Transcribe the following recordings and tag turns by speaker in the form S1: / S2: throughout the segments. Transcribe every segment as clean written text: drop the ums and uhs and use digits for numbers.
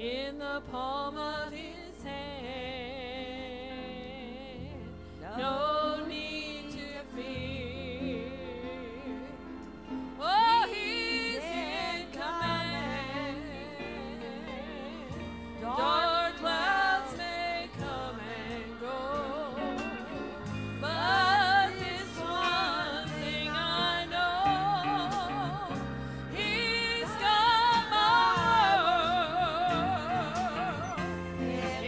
S1: in the palm of his hand. No need to fear. Oh, he's in command. Dark clouds may come and go, but this one thing I know, he's got my world in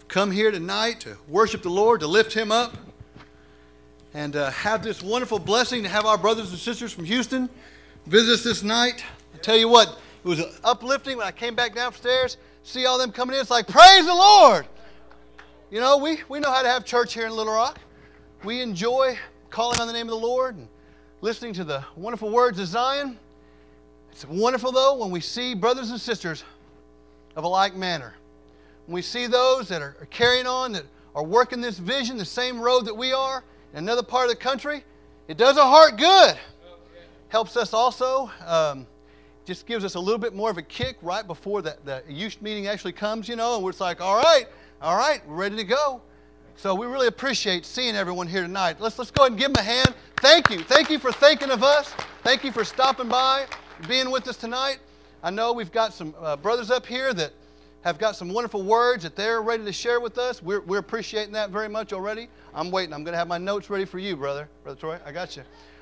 S2: come here tonight to worship the Lord, to lift Him up, and have this wonderful blessing to have our brothers and sisters from Houston visit us this night. I tell you what, it was uplifting when I came back downstairs, see all them coming in. It's like, praise the Lord! You know, we know how to have church here in Little Rock. We enjoy calling on the name of the Lord and listening to the wonderful words of Zion. It's wonderful, though, when we see brothers and sisters of a like manner. When we see those that are carrying on, that are working this vision, the same road that we are, in another part of the country, it does our heart good. Helps us also, just gives us a little bit more of a kick right before the youth meeting actually comes, you know, and we're just like, all right, we're ready to go. So we really appreciate seeing everyone here tonight. Let's go ahead and give them a hand. Thank you for thinking of us. Thank you for stopping by, being with us tonight. I know we've got some brothers up here that have got some wonderful words that they're ready to share with us. We're appreciating that very much already. I'm waiting. I'm going to have my notes ready for you, Brother Troy. I got you.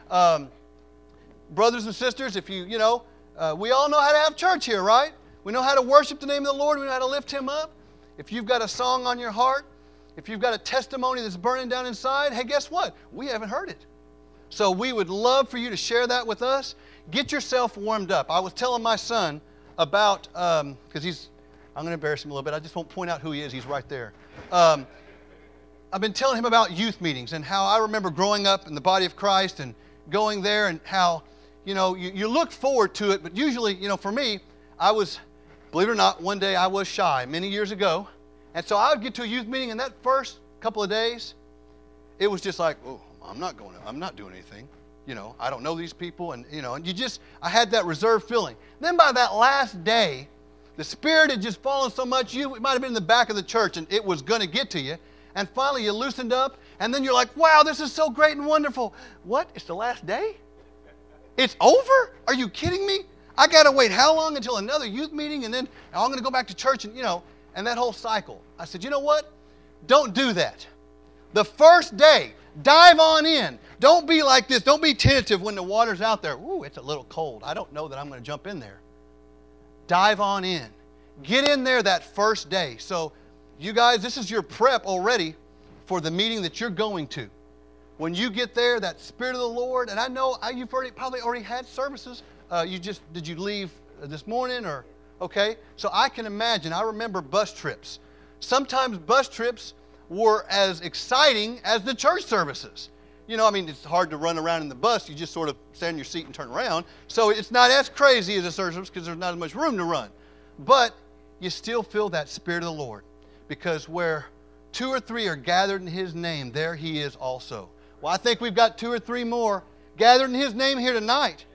S2: Brothers and sisters, if we all know how to have church here, right? We know how to worship the name of the Lord. We know how to lift Him up. If you've got a song on your heart, if you've got a testimony that's burning down inside, hey, guess what? We haven't heard it. So we would love for you to share that with us. Get yourself warmed up. I was telling my son about, because I'm going to embarrass him a little bit. I just won't point out who he is. He's right there. I've been telling him about youth meetings and how I remember growing up in the body of Christ and going there, and how, you look forward to it. But usually, for me, I was, believe it or not, one day I was shy many years ago. And so I would get to a youth meeting, and that first couple of days, it was just like, oh, I'm not doing anything. I don't know these people. And I had that reserved feeling. Then by that last day, the Spirit had just fallen so much, it might have been in the back of the church, and it was going to get to you. And finally, you loosened up, and then you're like, wow, this is so great and wonderful. What? It's the last day? It's over? Are you kidding me? I got to wait how long until another youth meeting, and then I'm going to go back to church, and that whole cycle. I said, you know what? Don't do that. The first day, dive on in. Don't be like this. Don't be tentative when the water's out there. Ooh, it's a little cold. I don't know that I'm going to jump in there. Dive on in. Get in there that first day. So, you guys, this is your prep already for the meeting that you're going to. When you get there, that Spirit of the Lord, and I know you've probably already had services. Did you leave this morning or? Okay, so I can imagine, I remember bus trips. Sometimes bus trips were as exciting as the church services. It's hard to run around in the bus. You just sort of stand in your seat and turn around. So it's not as crazy as a service because there's not as much room to run. But you still feel that Spirit of the Lord, because where 2 or 3 are gathered in His name, there He is also. Well, I think we've got 2 or 3 more gathered in His name here tonight.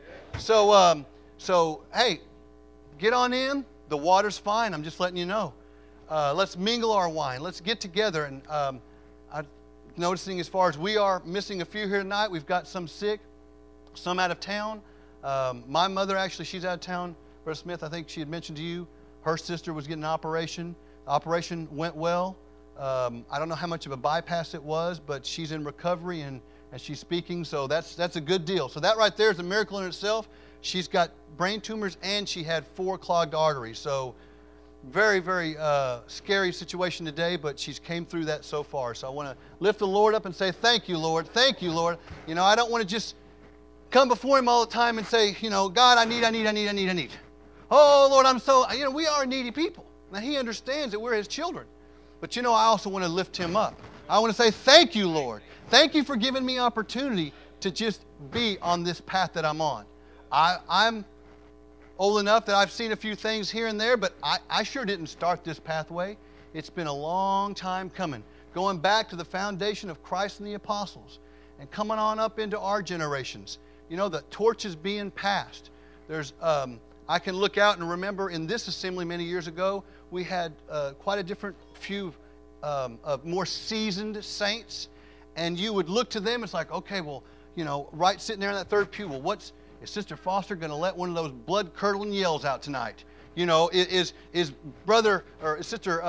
S2: So hey, get on in. The water's fine. I'm just letting you know. Let's mingle our wine. Let's get together. And I'm noticing, as far as we are missing a few here tonight, we've got some sick, some out of town. My mother, actually, she's out of town. Brother Smith, I think she had mentioned to you, her sister was getting an operation. The operation went well. I don't know how much of a bypass it was, but she's in recovery and she's speaking, so that's a good deal. So that right there is a miracle in itself. She's got brain tumors, and she had 4 clogged arteries. So very, very scary situation today, but she's came through that so far. So I want to lift the Lord up and say, thank you, Lord. Thank you, Lord. I don't want to just come before Him all the time and say, God, I need. Oh, Lord, I'm so, we are needy people. Now, He understands that we're His children. But, I also want to lift Him up. I want to say, thank you, Lord. Thank you for giving me opportunity to just be on this path that I'm on. I'm old enough that I've seen a few things here and there, but I sure didn't start this pathway. It's been a long time coming, going back to the foundation of Christ and the apostles and coming on up into our generations. The torch is being passed. I can look out and remember in this assembly many years ago, we had quite a different few of more seasoned saints, and you would look to them, it's like, okay, well, right sitting there in that third pew, well, is Sister Foster going to let one of those blood-curdling yells out tonight? Is Brother or Sister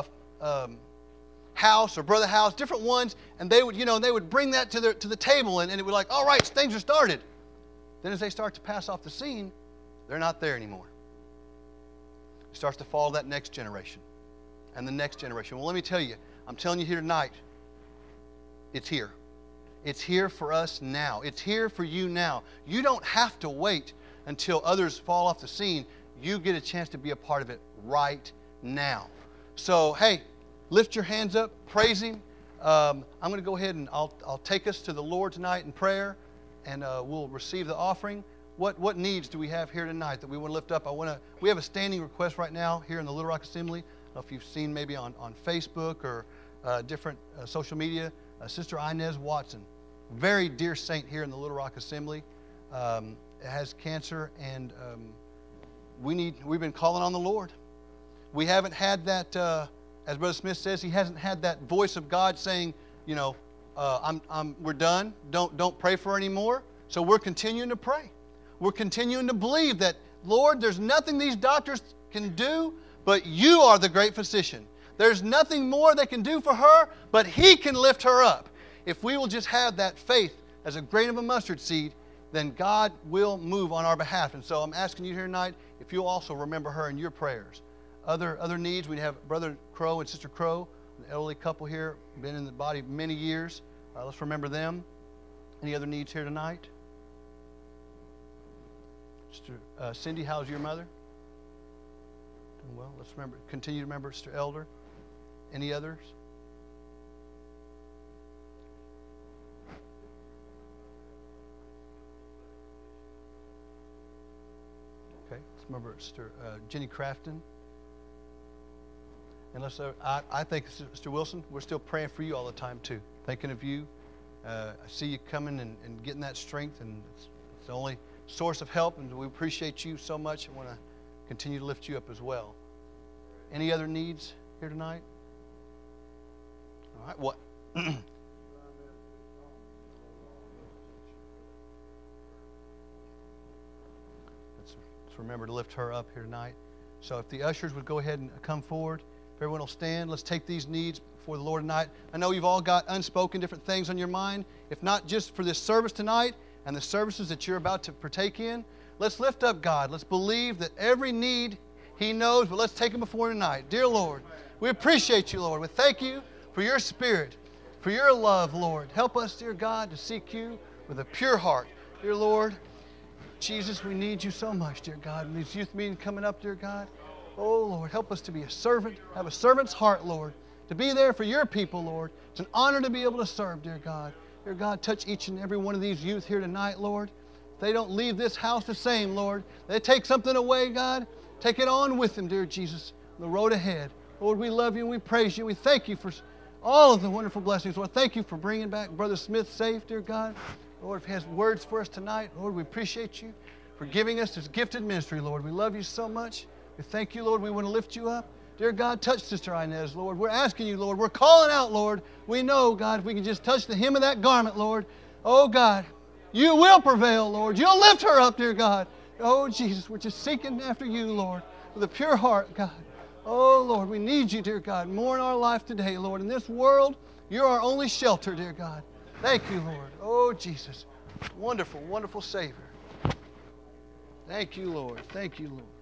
S2: House or Brother House, different ones, and they would bring that to the table, and it would like, all right, things are started. Then as they start to pass off the scene, they're not there anymore. It starts to follow that next generation. and the next generation. Well, let me tell you, I'm telling you here tonight, it's here. It's here for us now. It's here for you now. You don't have to wait until others fall off the scene. You get a chance to be a part of it right now. So, hey, lift your hands up, praise Him. I'm going to go ahead and I'll take us to the Lord tonight in prayer, and we'll receive the offering. What needs do we have here tonight that we want to lift up? We have a standing request right now here in the Little Rock Assembly. I don't know if you've seen maybe on Facebook or different social media. Sister Inez Watson, very dear saint here in the Little Rock Assembly, has cancer, and we've been calling on the Lord. We haven't had that, as Brother Smith says, he hasn't had that voice of God saying, we're done. Don't pray for her anymore. So we're continuing to pray. We're continuing to believe that, Lord, there's nothing these doctors can do, but you are the great physician. There's nothing more they can do for her, but He can lift her up. If we will just have that faith as a grain of a mustard seed, then God will move on our behalf. And so I'm asking you here tonight, if you'll also remember her in your prayers. Other needs, we have Brother Crow and Sister Crow, an elderly couple here, been in the body many years. Let's remember them. Any other needs here tonight? Sister Cindy, how's your mother? Doing well. Let's continue to remember Sister Elder. Any others? Okay. Let's remember Sister Jenny Crafton. And I think, Sister Wilson, we're still praying for you all the time too. Thinking of you. I see you coming and getting that strength, and it's the only source of help, and we appreciate you so much. I want to continue to lift you up as well. Any other needs here tonight? All right, what? Let's remember to lift her up here tonight. So if the ushers would go ahead and come forward, if everyone will stand, let's take these needs before the Lord tonight. I know you've all got unspoken different things on your mind. If not just for this service tonight and the services that you're about to partake in, let's lift up God. Let's believe that every need He knows, but let's take Him before Him tonight. Dear Lord, we appreciate You, Lord. We thank You for Your Spirit, for Your love, Lord. Help us, dear God, to seek You with a pure heart. Dear Lord, Jesus, we need You so much, dear God. In these youth meetings coming up, dear God, oh, Lord, help us to be a servant, have a servant's heart, Lord, to be there for Your people, Lord. It's an honor to be able to serve, dear God. Dear God, touch each and every one of these youth here tonight, Lord. They don't leave this house the same, Lord. They take something away, God. Take it on with them, dear Jesus, on the road ahead. Lord, we love You and we praise You. We thank You for all of the wonderful blessings. Lord, thank You for bringing back Brother Smith safe, dear God. Lord, if He has words for us tonight, Lord, we appreciate You for giving us this gifted ministry, Lord. We love You so much. We thank You, Lord. We want to lift You up. Dear God, touch Sister Inez, Lord. We're asking You, Lord. We're calling out, Lord. We know, God, if we can just touch the hem of that garment, Lord. Oh, God, You will prevail, Lord. You'll lift her up, dear God. Oh, Jesus, we're just seeking after You, Lord, with a pure heart, God. Oh, Lord, we need You, dear God, more in our life today, Lord. In this world, You're our only shelter, dear God. Thank You, Lord. Oh, Jesus, wonderful, wonderful Savior. Thank You, Lord. Thank You, Lord.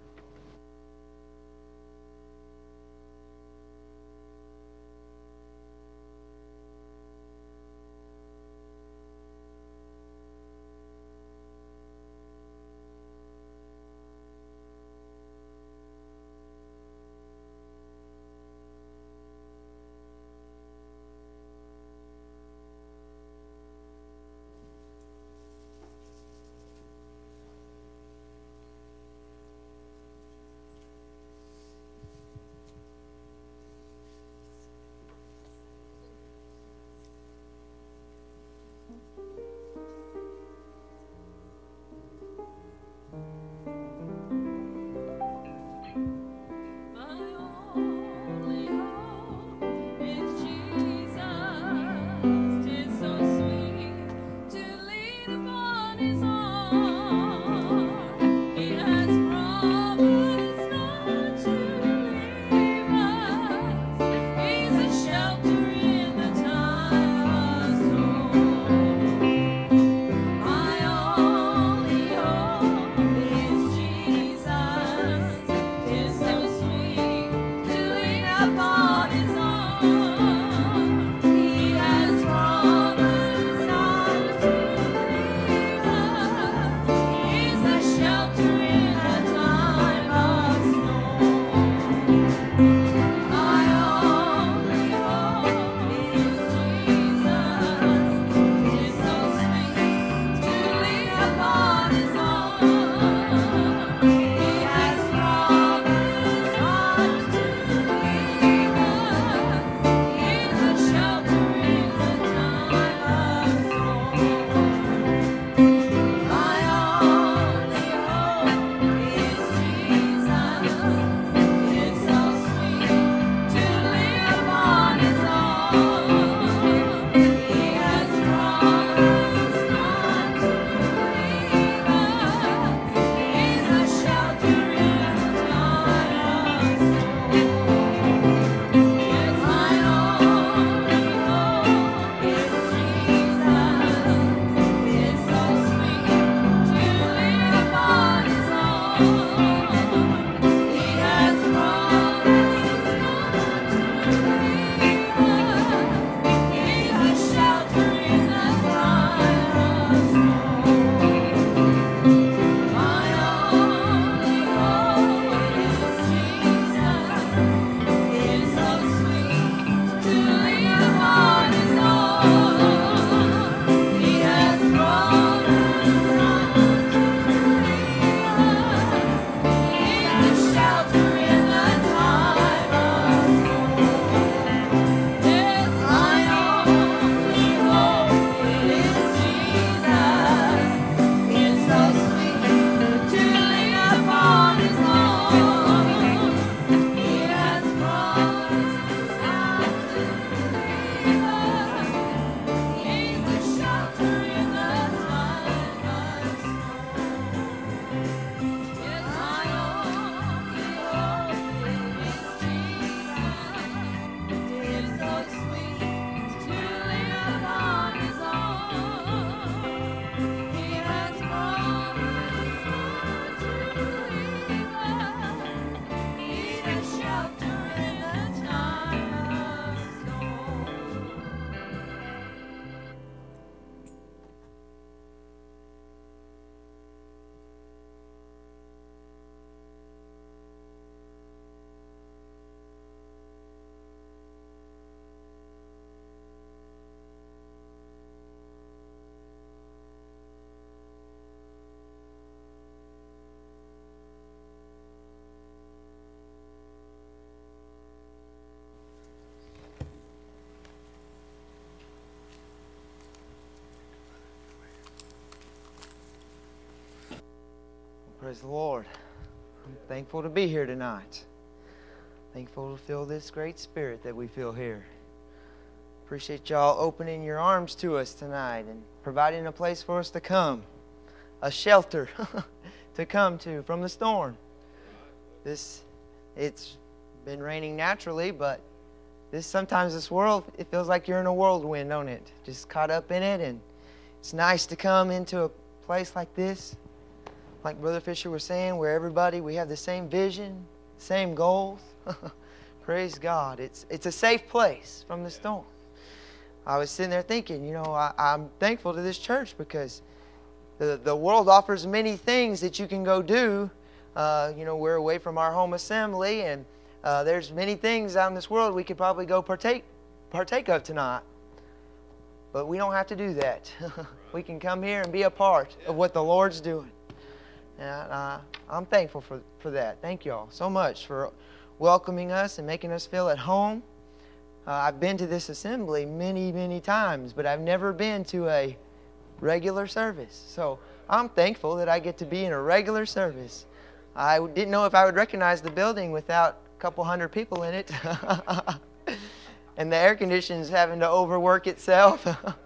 S3: Praise the Lord. I'm thankful to be here tonight. Thankful to feel this great spirit that we feel here. Appreciate y'all opening your arms to us tonight and providing a place for us to come. A shelter to come to from the storm. It's been raining naturally, but sometimes this world, it feels like you're in a whirlwind, don't it? Just caught up in it, and it's nice to come into a place like this, like Brother Fisher was saying, where we have the same vision, same goals. Praise God. It's a safe place from the storm. I was sitting there thinking, I'm thankful to this church because the world offers many things that you can go do. We're away from our home assembly, and there's many things out in this world we could probably go partake of tonight. But we don't have to do that. We can come here and be a part of what the Lord's doing. And I'm thankful for that. Thank you all so much for welcoming us and making us feel at home. I've been to this assembly many, many times, but I've never been to a regular service. So I'm thankful that I get to be in a regular service. I didn't know if I would recognize the building without a couple hundred people in it. And the air conditioning's having to overwork itself.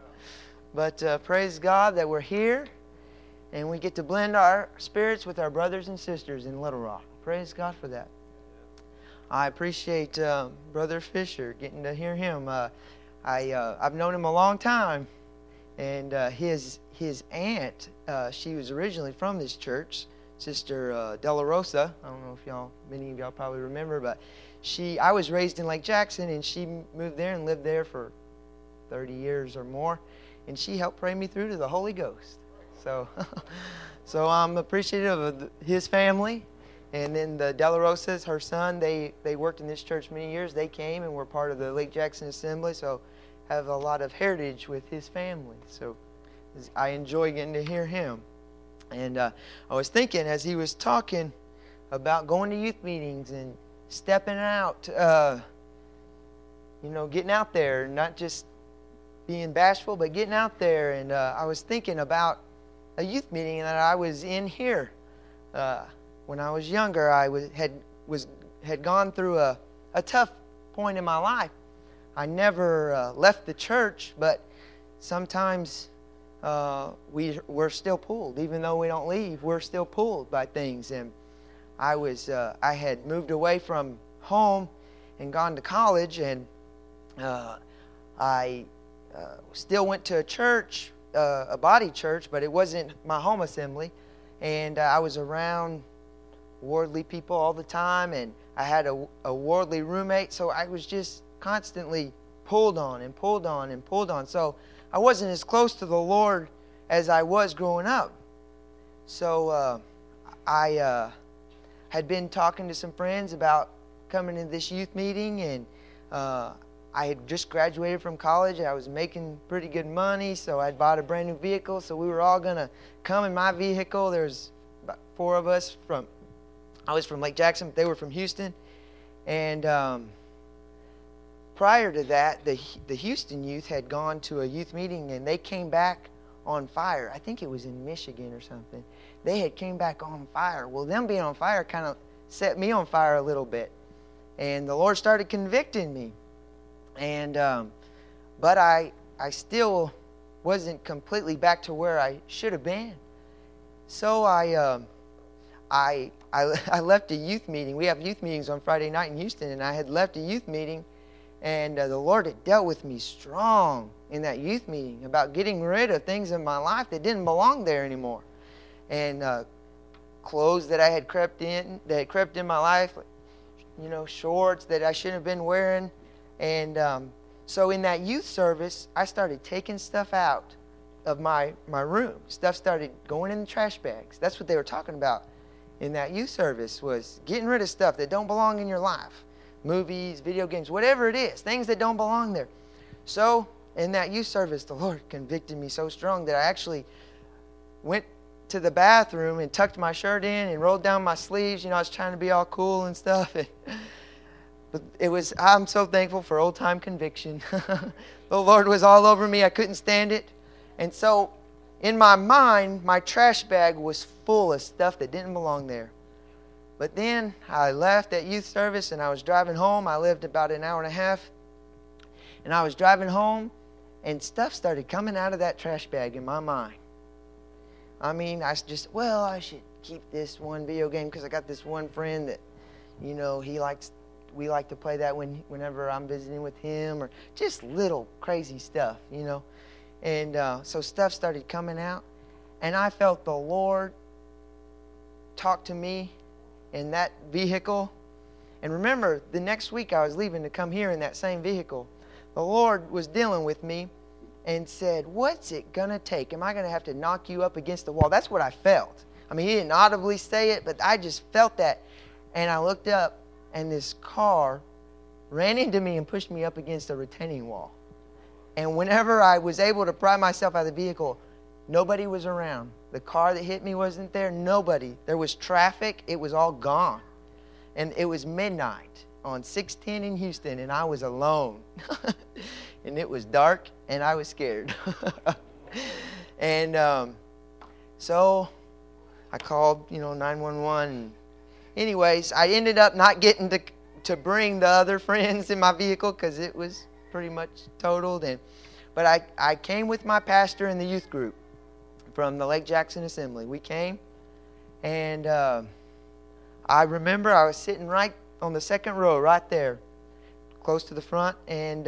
S3: But praise God that we're here and we get to blend our spirits with our brothers and sisters in Little Rock. Praise God for that. I appreciate Brother Fisher, getting to hear him. I've known him a long time, and his aunt, she was originally from this church, Sister Della Rosa. I don't know if many of y'all probably remember, but I was raised in Lake Jackson, and she moved there and lived there for 30 years or more, and she helped pray me through to the Holy Ghost. So I'm appreciative of his family. And then the Della Rosas, her son, they worked in this church many years. They came and were part of the Lake Jackson Assembly, so have a lot of heritage with his family. So I enjoy getting to hear him. And I was thinking as he was talking about going to youth meetings and stepping out, getting out there, not just being bashful, but getting out there. And I was thinking about a youth meeting that I was in here. When I was younger, I had gone through a tough point in my life. I never left the church, but sometimes we're still pulled. Even though we don't leave, we're still pulled by things. And I had moved away from home and gone to college, and I still went to a church, a body church, but it wasn't my home assembly. And I was around worldly people all the time, and I had a worldly roommate, so I was just constantly pulled on and pulled on and pulled on. So I wasn't as close to the Lord as I was growing up. So I had been talking to some friends about coming to this youth meeting, and I had just graduated from college. I was making pretty good money, so I'd bought a brand new vehicle, so we were all going to come in my vehicle. There's about 4 of us I was from Lake Jackson, but they were from Houston. And prior to that, the Houston youth had gone to a youth meeting, and they came back on fire. I think it was in Michigan or something. They had came back on fire. Well, them being on fire kind of set me on fire a little bit. And the Lord started convicting me. And but I still wasn't completely back to where I should have been. So I left a youth meeting. We have youth meetings on Friday night in Houston, and I had left a youth meeting, and the Lord had dealt with me strong in that youth meeting about getting rid of things in my life that didn't belong there anymore, and clothes that had crept in my life, shorts that I shouldn't have been wearing, and so in that youth service, I started taking stuff out of my room. Stuff started going in the trash bags. That's what they were talking about in that youth service, was getting rid of stuff that don't belong in your life. Movies, video games, whatever it is, things that don't belong there. So in that youth service, the Lord convicted me so strong that I actually went to the bathroom and tucked my shirt in and rolled down my sleeves. I was trying to be all cool and stuff. But I'm so thankful for old-time conviction. The Lord was all over me. I couldn't stand it. And so in my mind, my trash bag was full of stuff that didn't belong there. But then I left that youth service and I was driving home. I lived about an hour and a half. And I was driving home and stuff started coming out of that trash bag in my mind. I mean, I should keep this one video game because I got this one friend that, you know, we like to play that whenever I'm visiting with him, or just little crazy stuff, you know. And so stuff started coming out, and I felt the Lord talk to me in that vehicle. And remember, the next week I was leaving to come here in that same vehicle. The Lord was dealing with me and said, what's it going to take? Am I going to have to knock you up against the wall? That's what I felt. I mean, He didn't audibly say it, but I just felt that. And I looked up, and this car ran into me and pushed me up against a retaining wall. And whenever I was able to pry myself out of the vehicle, nobody was around. The car that hit me wasn't there. Nobody. There was traffic. It was all gone. And it was midnight on 610 in Houston, and I was alone. And it was dark, and I was scared. And so I called, 911. Anyways, I ended up not getting to bring the other friends in my vehicle because it was pretty much totaled. But I came with my pastor and the youth group from the Lake Jackson Assembly. We came, and I remember I was sitting right on the second row, right there, close to the front. And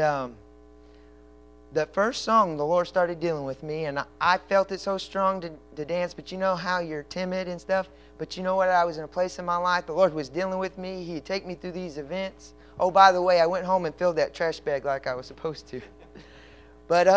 S3: the first song, the Lord started dealing with me, and I felt it so strong to dance. But you know how you're timid and stuff? But you know what? I was in a place in my life. The Lord was dealing with me. He'd take me through these events. Oh, by the way, I went home and filled that trash bag like I was supposed to. But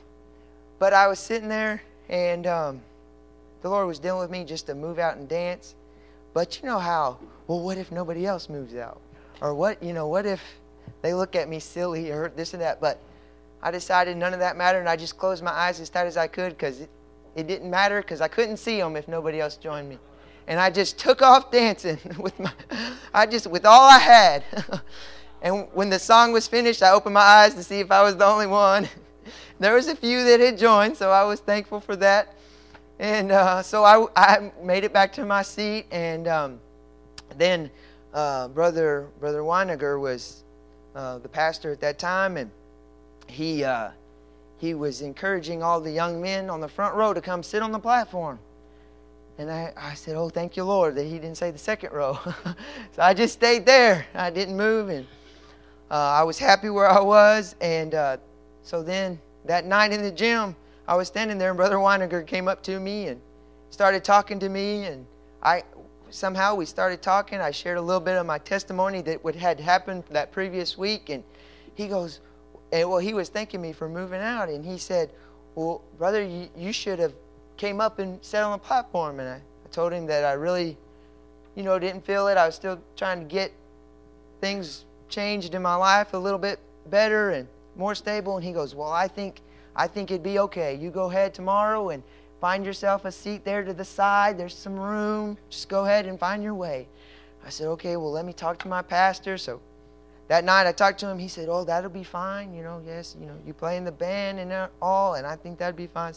S3: I was sitting there, and the Lord was dealing with me just to move out and dance. But you know how, well, what if nobody else moves out? Or what if they look at me silly or this and that? But I decided none of that mattered, and I just closed my eyes as tight as I could because it didn't matter because I couldn't see them if nobody else joined me. And I just took off dancing with all I had. And when the song was finished, I opened my eyes to see if I was the only one. There was a few that had joined, so I was thankful for that. And so I made it back to my seat, and then Brother Weiniger was the pastor at that time, and he was encouraging all the young men on the front row to come sit on the platform. And I said, oh, thank you, Lord, that he didn't say the second row. So I just stayed there. I didn't move, and I was happy where I was. And so then that night in the gym, I was standing there, and Brother Weiniger came up to me and started talking to me. And somehow we started talking. I shared a little bit of my testimony that what had happened that previous week. And he goes, he was thanking me for moving out. And he said, well, brother, you should have came up and sat on the platform. And I told him that I really, didn't feel it. I was still trying to get things changed in my life a little bit better and more stable. And he goes, well, I think it'd be okay. You go ahead tomorrow and find yourself a seat there to the side. There's some room. Just go ahead and find your way. I said, okay, well, let me talk to my pastor. So that night I talked to him. He said, oh, that'll be fine. Yes, you play in the band and all, and I think that'd be fine.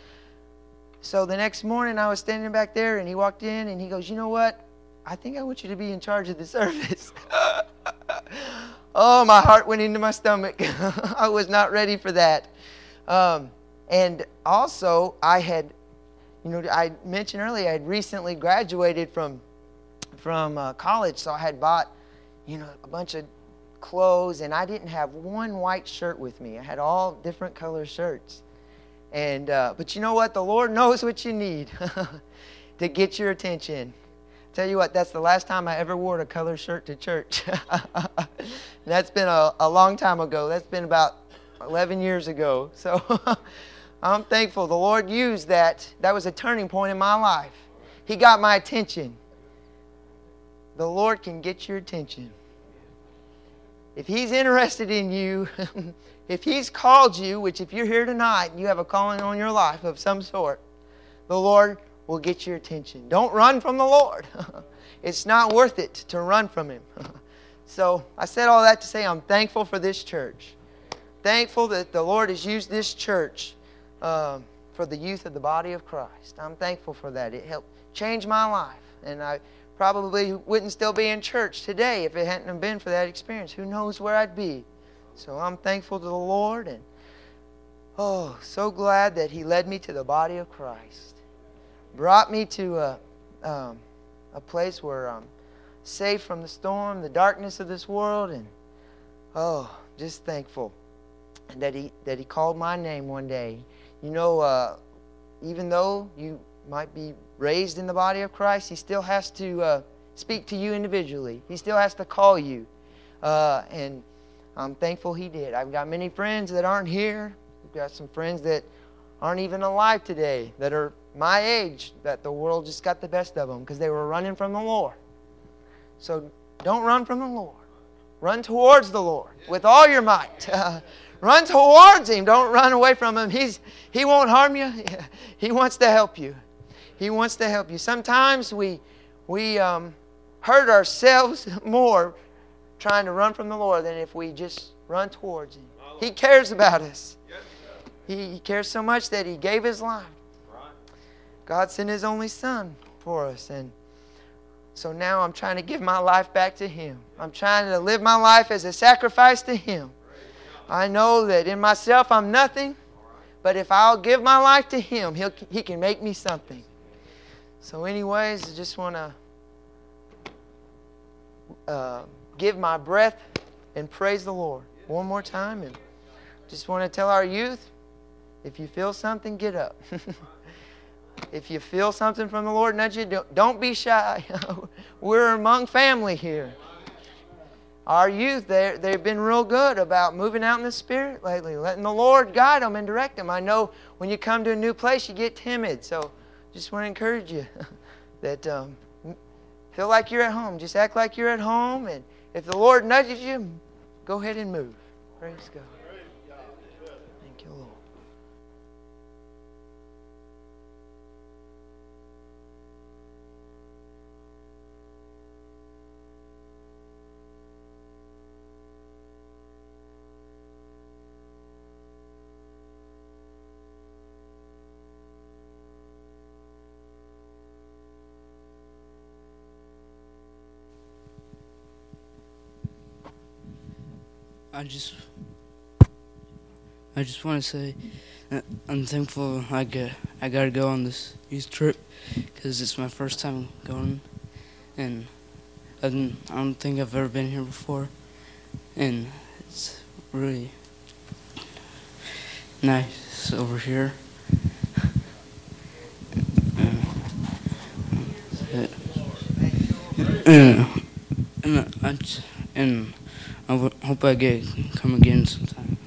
S3: So the next morning I was standing back there, and he walked in and he goes, you know what? I think I want you to be in charge of the service. Oh, my heart went into my stomach. I was not ready for that. And also I had, I mentioned earlier I had recently graduated from college, so I had bought, a bunch of clothes, and I didn't have one white shirt with me. I had all different color shirts. And but you know what? The Lord knows what you need to get your attention. Tell you what, that's the last time I ever wore a color shirt to church. That's been a long time ago. That's been about 11 years ago. So I'm thankful the Lord used that. That was a turning point in my life. He got my attention. The Lord can get your attention. If He's interested in you, if He's called you, which if you're here tonight, you have a calling on your life of some sort, the Lord will get your attention. Don't run from the Lord. It's not worth it to run from Him. So I said all that to say I'm thankful for this church. Thankful that the Lord has used this church for the youth of the body of Christ. I'm thankful for that. It helped change my life. And I probably wouldn't still be in church today if it hadn't been for that experience. Who knows where I'd be? So I'm thankful to the Lord, and so glad that He led me to the body of Christ. Brought me to a place where I'm safe from the storm, the darkness of this world, and just thankful that He called my name one day. You know, even though you might be raised in the body of Christ, He still has to speak to you individually. He still has to call you. And I'm thankful He did. I've got many friends that aren't here. I've got some friends that aren't even alive today, that are my age, that the world just got the best of them because they were running from the Lord. So don't run from the Lord. Run towards the Lord with all your might. Run towards Him. Don't run away from Him. He won't harm you. He wants to help you. He wants to help you. Sometimes we hurt ourselves more trying to run from the Lord than if we just run towards Him. He cares about us. He cares so much that He gave His life. God sent His only Son for us. And so now I'm trying to give my life back to Him. I'm trying to live my life as a sacrifice to Him. I know that in myself I'm nothing, but if I'll give my life to Him, He can make me something. So anyways, I just want to give my breath and praise the Lord one more time. And just want to tell our youth, if you feel something, get up. If you feel something from the Lord, nudge you, don't be shy. We're among family here. Our youth, they've been real good about moving out in the Spirit lately, letting the Lord guide them and direct them. I know when you come to a new place, you get timid. So just want to encourage you that feel like you're at home. Just act like you're at home. And if the Lord nudges you, go ahead and move. Praise God. Thank you, Lord.
S4: I just want to say I'm thankful I got to go on this youth trip because it's my first time going, and I don't think I've ever been here before, and it's really nice over here. And I hope I come again sometime.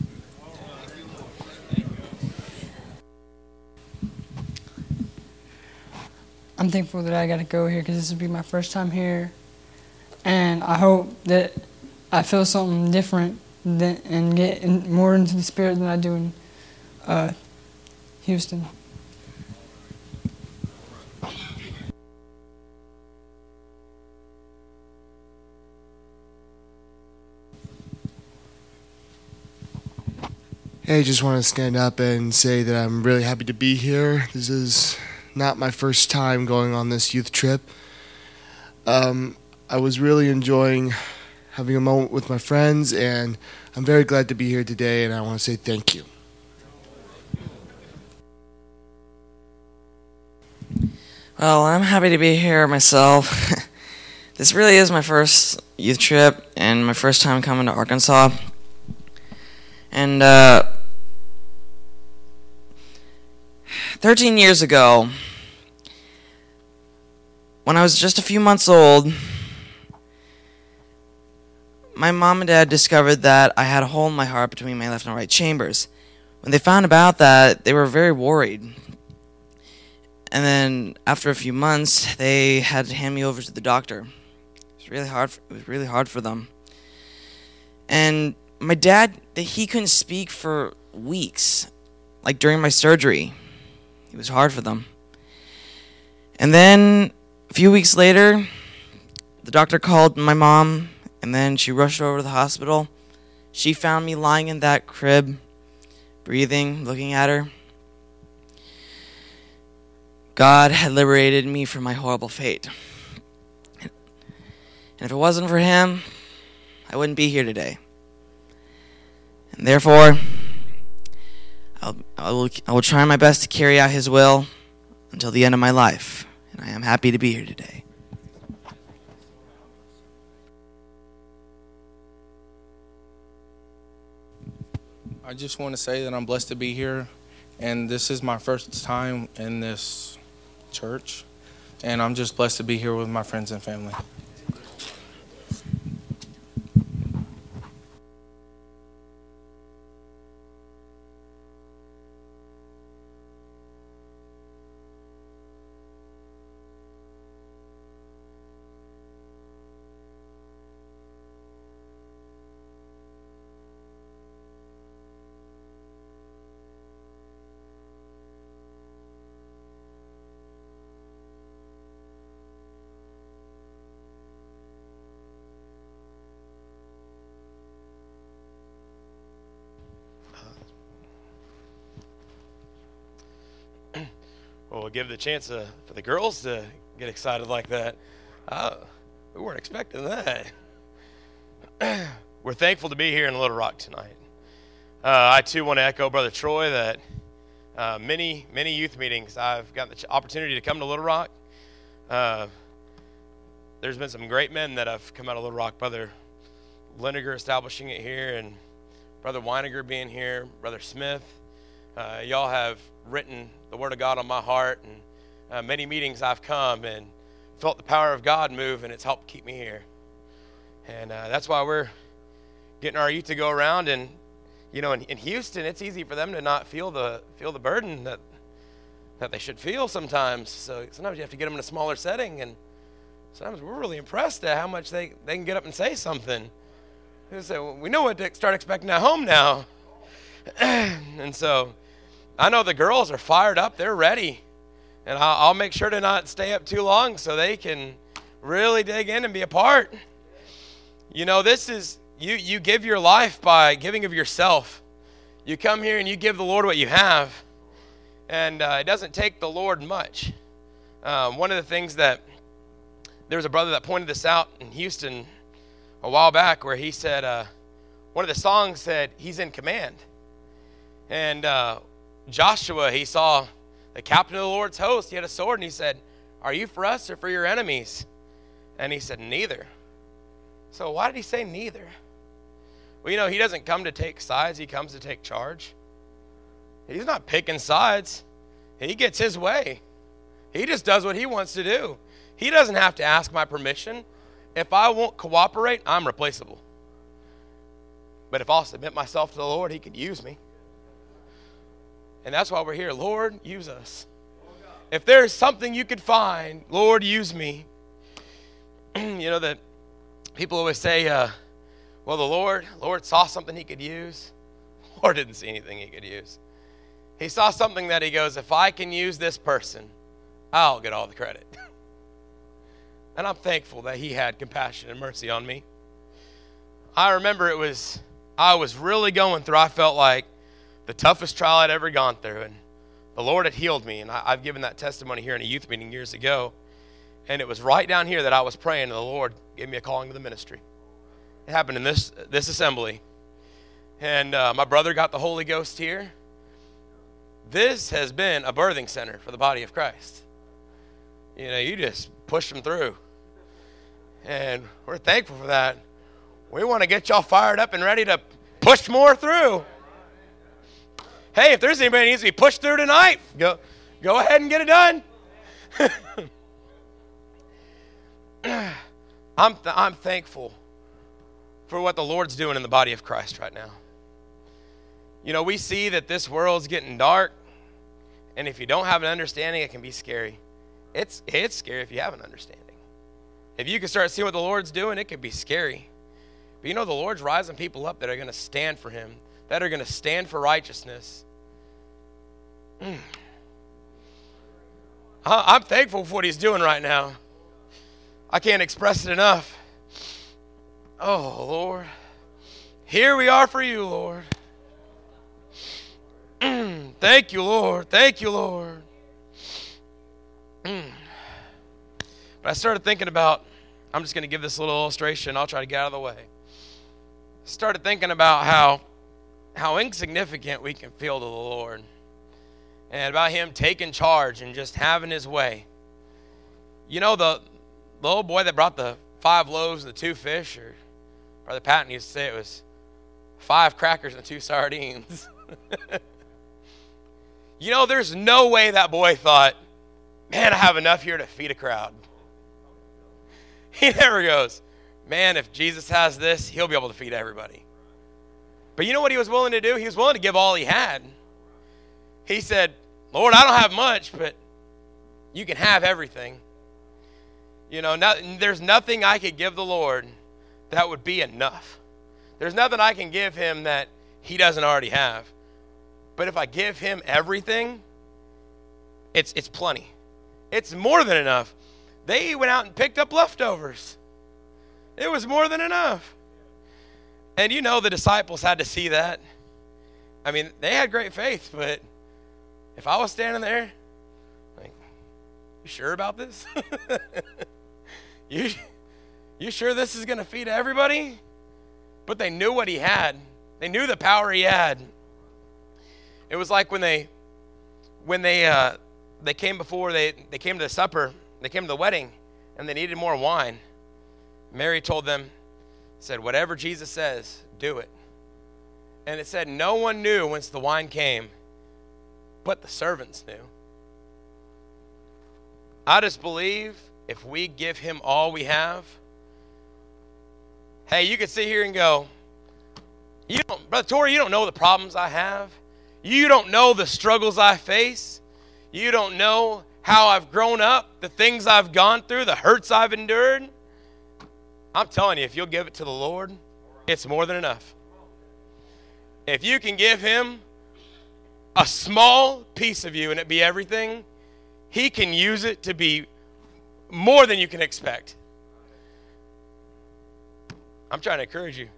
S5: I'm thankful that I got to go here because this will be my first time here, and I hope that I feel something different and get more into the Spirit than I do in Houston.
S6: Hey, just want to stand up and say that I'm really happy to be here. This is not my first time going on this youth trip. I was really enjoying having a moment with my friends, and I'm very glad to be here today, and I want to say thank you.
S7: Well, I'm happy to be here myself. This really is my first youth trip and my first time coming to Arkansas. And 13 years ago, when I was just a few months old, my mom and dad discovered that I had a hole in my heart between my left and right chambers. When they found about that, they were very worried. And then after a few months, they had to hand me over to the doctor. It was really hard for them. And my dad, he couldn't speak for weeks, like during my surgery. It was hard for them. And then a few weeks later, the doctor called my mom, and then she rushed over to the hospital. She found me lying in that crib, breathing, looking at her. God had liberated me from my horrible fate. And if it wasn't for him, I wouldn't be here today. And therefore, I will try my best to carry out his will until the end of my life. And I am happy to be here today.
S8: I just want to say that I'm blessed to be here, and this is my first time in this church, and I'm just blessed to be here with my friends and family.
S9: Well, we'll give the chance for the girls to get excited like that. We weren't expecting that. We're thankful to be here in Little Rock tonight. I, too, want to echo Brother Troy that many youth meetings, I've gotten the opportunity to come to Little Rock. There's been some great men that have come out of Little Rock. Brother Liniger establishing it here, and Brother Weiniger being here, Brother Smith. Y'all have written the Word of God on my heart, and many meetings I've come and felt the power of God move, and it's helped keep me here. And that's why we're getting our youth to go around. And you know, in Houston, it's easy for them to not feel the burden that they should feel sometimes. So sometimes you have to get them in a smaller setting, and sometimes we're really impressed at how much they can get up and say something. So we know what to start expecting at home now. And so I know the girls are fired up. They're ready. And I'll make sure to not stay up too long so they can really dig in and be a part. You know, this is, you give your life by giving of yourself. You come here and you give the Lord what you have. And it doesn't take the Lord much. One of the things that, there was a brother that pointed this out in Houston a while back where he said, one of the songs said, he's in command. And Joshua, he saw the captain of the Lord's host. He had a sword, and he said, are you for us or for your enemies? And he said, neither. So why did he say neither? Well, you know, he doesn't come to take sides. He comes to take charge. He's not picking sides. He gets his way. He just does what he wants to do. He doesn't have to ask my permission. If I won't cooperate, I'm replaceable. But if I'll submit myself to the Lord, he could use me. And that's why we're here. Lord, use us. If there's something you could find, Lord, use me. You know, that people always say, well, the Lord saw something he could use. The Lord didn't see anything he could use. He saw something that he goes, if I can use this person, I'll get all the credit. And I'm thankful that he had compassion and mercy on me. I remember I was really going through, I felt like, the toughest trial I'd ever gone through, and the Lord had healed me, and I've given that testimony here in a youth meeting years ago, and it was right down here that I was praying, and the Lord gave me a calling to the ministry. It happened in this assembly, and my brother got the Holy Ghost here. This has been a birthing center for the body of Christ. You know, you just push them through, and we're thankful for that. We want to get y'all fired up and ready to push more through. Hey, if there's anybody that needs to be pushed through tonight, go ahead and get it done. I'm thankful for what the Lord's doing in the body of Christ right now. You know, we see that this world's getting dark, and if you don't have an understanding, it can be scary. It's scary if you have an understanding. If you can start seeing what the Lord's doing, it could be scary. But you know, the Lord's rising people up that are going to stand for him, that are going to stand for righteousness. I'm thankful for what he's doing right now. I can't express it enough. Oh, Lord. Here we are for you, Lord. Thank you, Lord. Thank you, Lord. But I started thinking about, I'm just going to give this little illustration. I'll try to get out of the way. Started thinking about how insignificant we can feel to the Lord, and about him taking charge and just having his way. You know, the old boy that brought the 5 loaves and the 2 fish, or Brother Patton used to say it was 5 crackers and 2 sardines. You know, there's no way that boy thought, man, I have enough here to feed a crowd. He never goes, man, if Jesus has this, he'll be able to feed everybody. But you know what he was willing to do? He was willing to give all he had. He said, Lord, I don't have much, but you can have everything. You know, there's nothing I could give the Lord that would be enough. There's nothing I can give him that he doesn't already have. But if I give him everything, it's plenty. It's more than enough. They went out and picked up leftovers. It was more than enough. And you know the disciples had to see that. I mean, they had great faith, but if I was standing there, like, you sure about this? You sure this is going to feed everybody? But they knew what he had. They knew the power he had. It was like when they came before they came to the supper, they came to the wedding, and they needed more wine. Mary told them, said, whatever Jesus says, do it. And it said no one knew whence the wine came, but the servants knew. I just believe if we give him all we have, hey, you could sit here and go, Brother Torrey, you don't know the problems I have. You don't know the struggles I face. You don't know how I've grown up, the things I've gone through, the hurts I've endured. I'm telling you, if you'll give it to the Lord, it's more than enough. If you can give him a small piece of you and it be everything, he can use it to be more than you can expect. I'm trying to encourage you.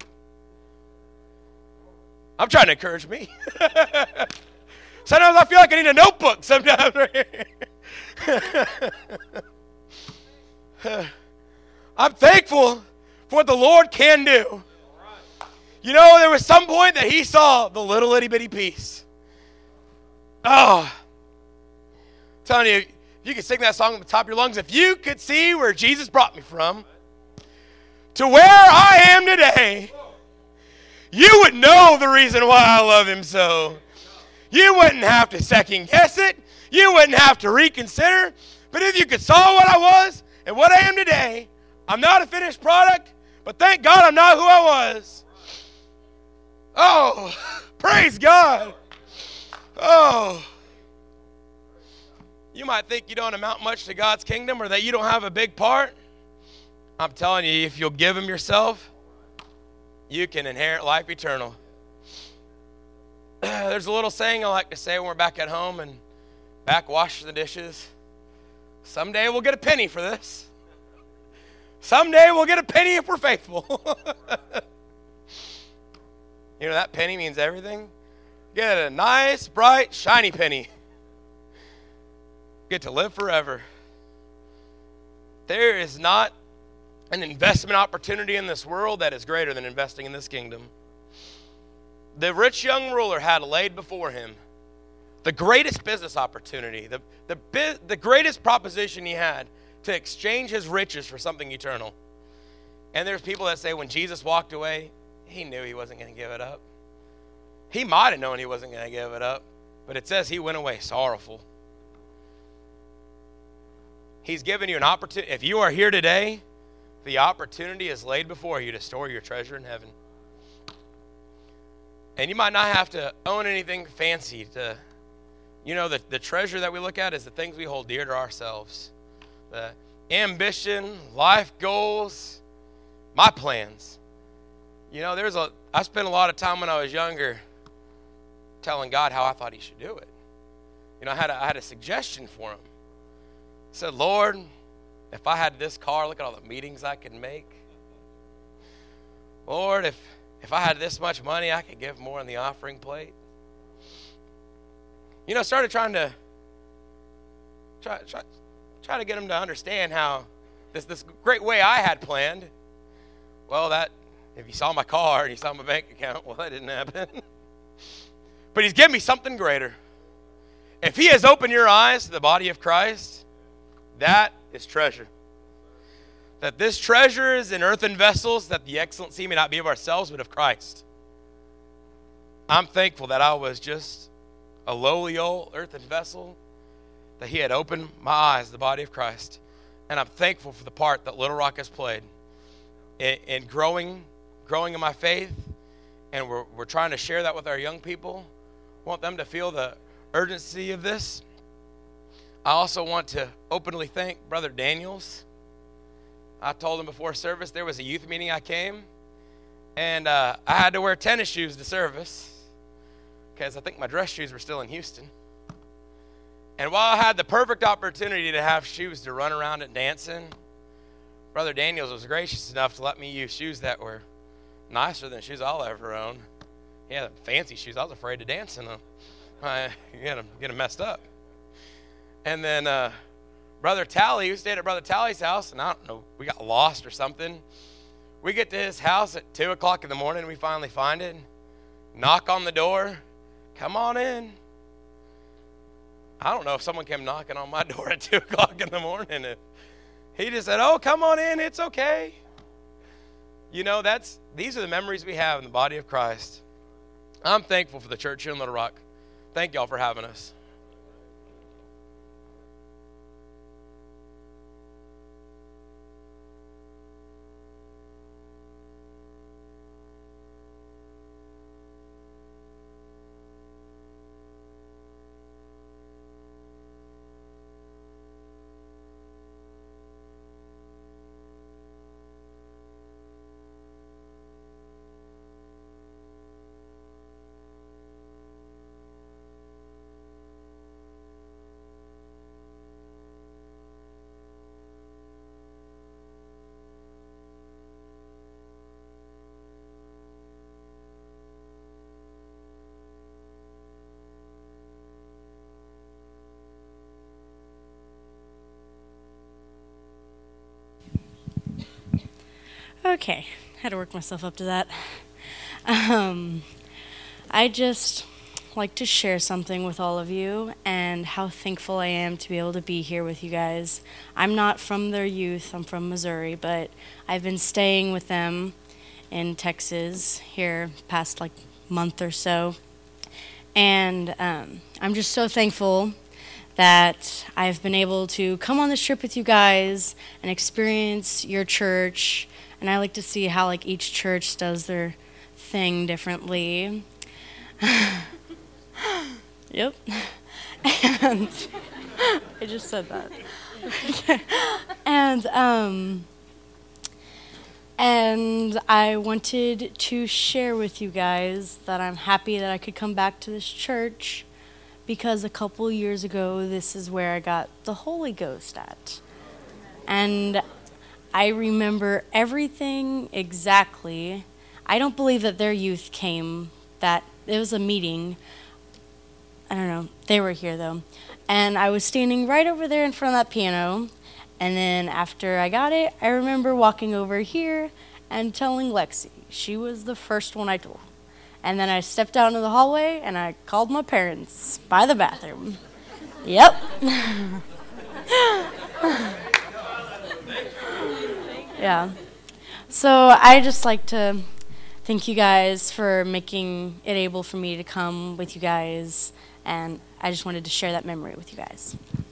S9: I'm trying to encourage me. Sometimes I feel like I need a notebook sometimes. I'm thankful for what the Lord can do. You know, there was some point that he saw the little itty bitty piece. Oh, I'm telling you, if you could sing that song at the top of your lungs, if you could see where Jesus brought me from to where I am today, you would know the reason why I love him so. You wouldn't have to second guess it. You wouldn't have to reconsider. But if you could saw what I was and what I am today, I'm not a finished product, but thank God I'm not who I was. Oh, praise God. Oh. You might think you don't amount much to God's kingdom or that you don't have a big part. I'm telling you, if you'll give him yourself, you can inherit life eternal. There's a little saying I like to say when we're back at home and back washing the dishes. Someday we'll get a penny for this. Someday we'll get a penny if we're faithful. You know, that penny means everything. Get a nice, bright, shiny penny. Get to live forever. There is not an investment opportunity in this world that is greater than investing in this kingdom. The rich young ruler had laid before him the greatest business opportunity, the greatest proposition he had to exchange his riches for something eternal. And there's people that say when Jesus walked away, he knew he wasn't going to give it up. He might have known he wasn't going to give it up, but it says he went away sorrowful. He's given you an opportunity. If you are here today, the opportunity is laid before you to store your treasure in heaven. And you might not have to own anything fancy to, you know, the treasure that we look at is the things we hold dear to ourselves. The ambition, life goals, my plans. You know, I spent a lot of time when I was younger telling God how I thought he should do it. You know, I had a suggestion for him. I said, Lord, if I had this car, look at all the meetings I could make. Lord, if I had this much money, I could give more on the offering plate. You know, started trying to try to get him to understand how this great way I had planned. Well, that, if you saw my car and you saw my bank account, well, that didn't happen. But he's given me something greater. If he has opened your eyes to the body of Christ, that is treasure. That this treasure is in earthen vessels, that the excellency may not be of ourselves, but of Christ. I'm thankful that I was just a lowly old earthen vessel, that he had opened my eyes to the body of Christ. And I'm thankful for the part that Little Rock has played in growing in my faith. And we're trying to share that with our young people. Want them to feel the urgency of this. I also want to openly thank Brother Daniels. I told him before service there was a youth meeting I came, and I had to wear tennis shoes to service because I think my dress shoes were still in Houston. And while I had the perfect opportunity to have shoes to run around and dance in, Brother Daniels was gracious enough to let me use shoes that were nicer than shoes I'll ever own. He had fancy shoes. I was afraid to dance in them. I get them messed up. And then Brother Tally, who stayed at Brother Tally's house, and I don't know, we got lost or something. We get to his house at 2 o'clock in the morning. We finally find it. Knock on the door. Come on in. I don't know if someone came knocking on my door at 2 o'clock in the morning. He just said, oh, come on in. It's okay. You know, these are the memories we have in the body of Christ. I'm thankful for the church here in Little Rock. Thank y'all for having us.
S10: Okay, had to work myself up to that. I just like to share something with all of you and how thankful I am to be able to be here with you guys. I'm not from their youth, I'm from Missouri, but I've been staying with them in Texas here past month or so. And I'm just so thankful that I've been able to come on this trip with you guys and experience your church. And I like to see how each church does their thing differently. Yep. And I just said that. And I wanted to share with you guys that I'm happy that I could come back to this church because a couple years ago, this is where I got the Holy Ghost at. And I remember everything exactly. I don't believe that their youth came, that it was a meeting. I don't know. They were here, though. And I was standing right over there in front of that piano. And then after I got it, I remember walking over here and telling Lexi. She was the first one I told. And then I stepped out into the hallway, and I called my parents by the bathroom. Yep. Yeah. So I just like to thank you guys for making it able for me to come with you guys, and I just wanted to share that memory with you guys.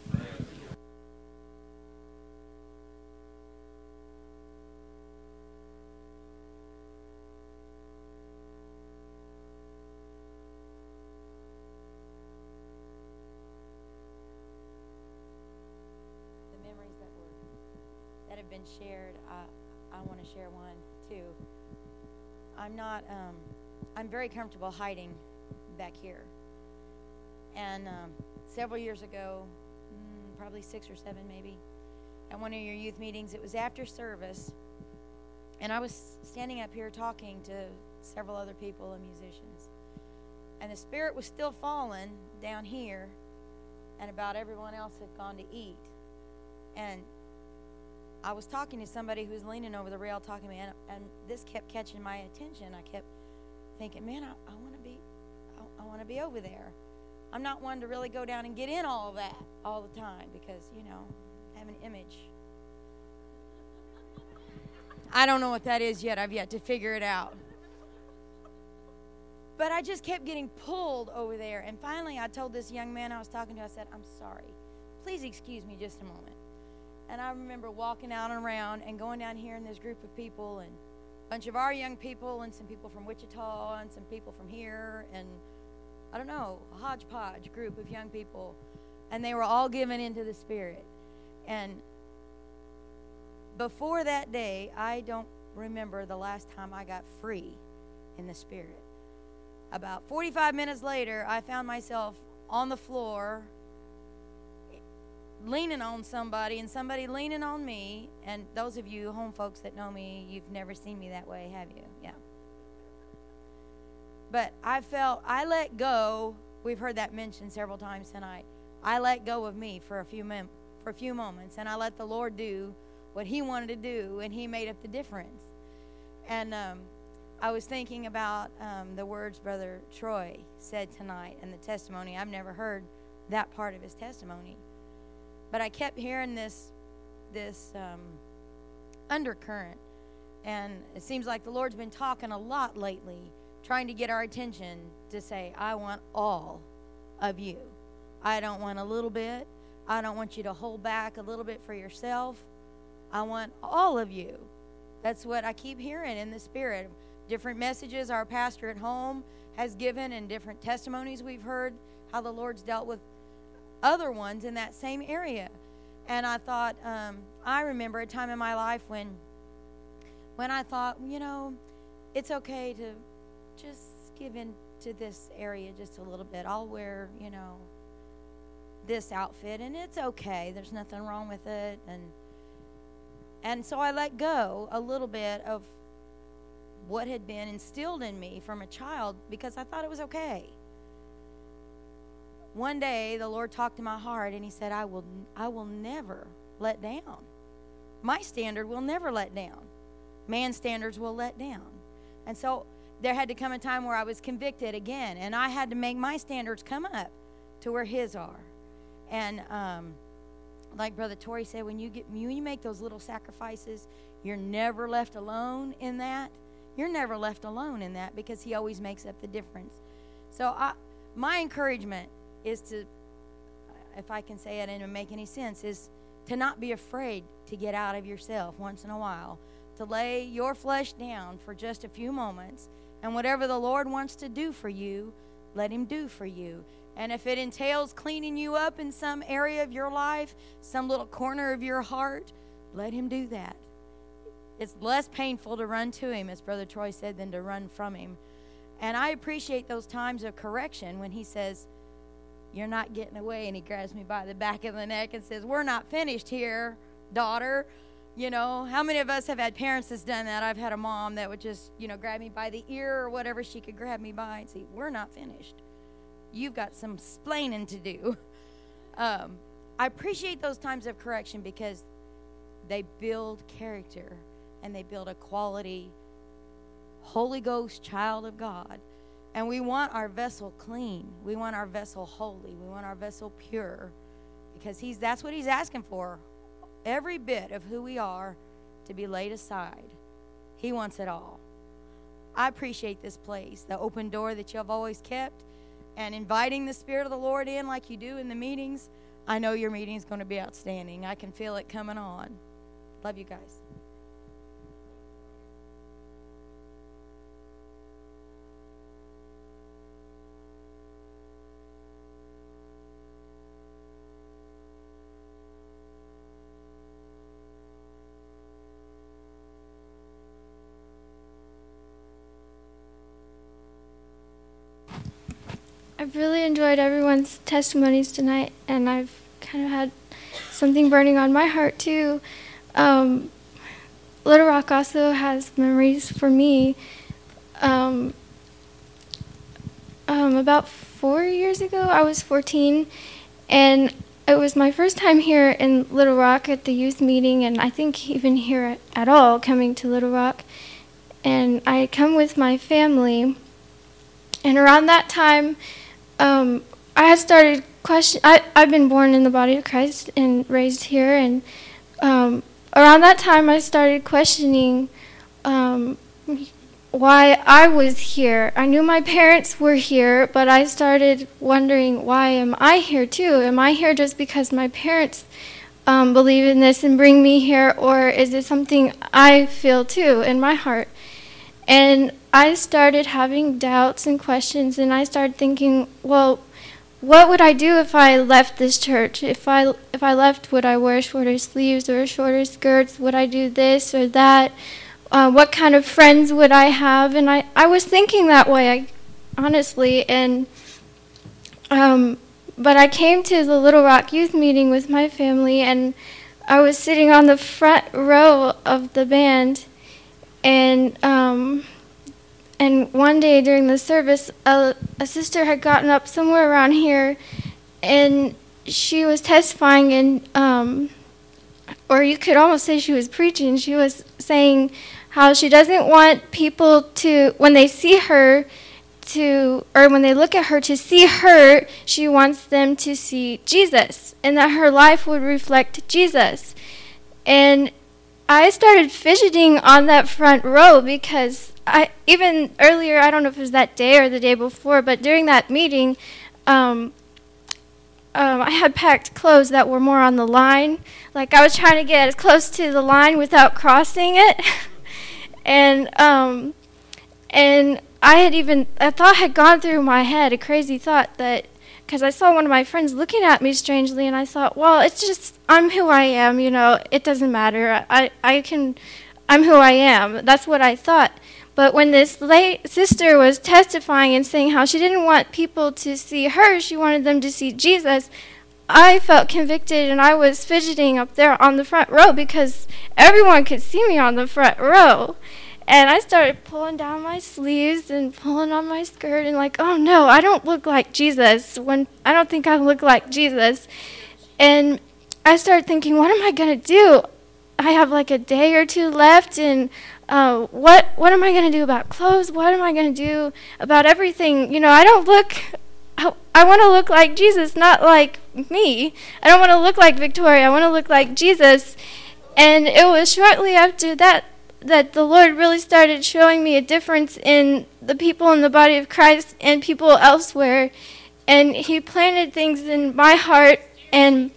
S11: Shared, I want to share one too. I'm very comfortable hiding back here. And several years ago, probably 6 or 7 maybe, at one of your youth meetings, it was after service, and I was standing up here talking to several other people and musicians. And the Spirit was still falling down here, and about everyone else had gone to eat. And I was talking to somebody who was leaning over the rail talking to me, and this kept catching my attention. I kept thinking, man, I want to be over there. I'm not one to really go down and get in all of that all the time because, I have an image. I don't know what that is yet. I've yet to figure it out. But I just kept getting pulled over there. And finally, I told this young man I was talking to, I said, I'm sorry. Please excuse me just a moment. And I remember walking out and around and going down here in this group of people, and a bunch of our young people and some people from Wichita and some people from here, and I don't know, a hodgepodge group of young people. And they were all given into the Spirit. And before that day, I don't remember the last time I got free in the Spirit. About 45 minutes later, I found myself on the floor leaning on somebody and somebody leaning on me. And those of you home folks that know me, you've never seen me that way, have you? Yeah. But I let go. We've heard that mentioned several times tonight. I let go of me for a few moments, and I let the Lord do what He wanted to do, and He made up the difference. And I was thinking about the words Brother Troy said tonight and the testimony. I've never heard that part of his testimony. But I kept hearing this undercurrent. And it seems like the Lord's been talking a lot lately, trying to get our attention to say, I want all of you. I don't want a little bit. I don't want you to hold back a little bit for yourself. I want all of you. That's what I keep hearing in the Spirit. Different messages our pastor at home has given and different testimonies we've heard, how the Lord's dealt with other ones in that same area. And I thought, I remember a time in my life when I thought, it's okay to just give in to this area just a little bit. I'll wear, this outfit, and it's okay. There's nothing wrong with it. And so I let go a little bit of what had been instilled in me from a child because I thought it was okay. One day, the Lord talked to my heart, and He said, I will never let down. My standard will never let down. Man's standards will let down. And so there had to come a time where I was convicted again, and I had to make my standards come up to where His are. And like Brother Torrey said, when you make those little sacrifices, you're never left alone in that. You're never left alone in that because He always makes up the difference. So my encouragement is to, if I can say it and make any sense, is to not be afraid to get out of yourself once in a while, to lay your flesh down for just a few moments, and whatever the Lord wants to do for you, let Him do for you. And if it entails cleaning you up in some area of your life, some little corner of your heart, let Him do that. It's less painful to run to Him, as Brother Troy said, than to run from Him. And I appreciate those times of correction when He says, you're not getting away, and He grabs me by the back of the neck and says, we're not finished here, daughter. How many of us have had parents that's done that? I've had a mom that would just, grab me by the ear or whatever she could grab me by and say, we're not finished. You've got some splaining to do. I appreciate those times of correction because they build character and they build a quality Holy Ghost child of God. And we want our vessel clean. We want our vessel holy. We want our vessel pure because that's what He's asking for. Every bit of who we are to be laid aside. He wants it all. I appreciate this place, the open door that you have always kept, and inviting the Spirit of the Lord in like you do in the meetings. I know your meeting is going to be outstanding. I can feel it coming on. Love you guys.
S12: I've really enjoyed everyone's testimonies tonight, and I've kind of had something burning on my heart too. Little Rock also has memories for me. About 4 years ago, I was 14, and it was my first time here in Little Rock at the youth meeting, and I think even here at all, coming to Little Rock. And I had come with my family, and around that time, I had started I've been born in the body of Christ and raised here, and around that time I started questioning why I was here. I knew my parents were here, but I started wondering, why am I here too? Am I here just because my parents believe in this and bring me here, or is it something I feel too in my heart? And I started having doubts and questions, and I started thinking, well, what would I do if I left this church? If I left, would I wear shorter sleeves or shorter skirts? Would I do this or that? What kind of friends would I have? And I was thinking that way, honestly. And but I came to the Little Rock youth meeting with my family, and I was sitting on the front row of the band. And one day during the service, a sister had gotten up somewhere around here, and she was testifying, and or you could almost say she was preaching. She was saying how she doesn't want people to, when they see her, or when they look at her, to see her. She wants them to see Jesus, and that her life would reflect Jesus. And I started fidgeting on that front row because even earlier, I don't know if it was that day or the day before, but during that meeting, I had packed clothes that were more on the line. Like, I was trying to get as close to the line without crossing it. And a thought had gone through my head, a crazy thought, that, because I saw one of my friends looking at me strangely, and I thought, well, it's just, I'm who I am, it doesn't matter. I'm who I am. That's what I thought. But when this late sister was testifying and saying how she didn't want people to see her, she wanted them to see Jesus, I felt convicted, and I was fidgeting up there on the front row because everyone could see me on the front row. And I started pulling down my sleeves and pulling on my skirt and like, oh no, I don't look like Jesus. I don't think I look like Jesus. And I started thinking, what am I going to do? I have like a day or two left, and what am I going to do about clothes? What am I going to do about everything? I don't look, I want to look like Jesus, not like me. I don't want to look like Victoria. I want to look like Jesus. And it was shortly after that the Lord really started showing me a difference in the people in the body of Christ and people elsewhere. And He planted things in my heart, and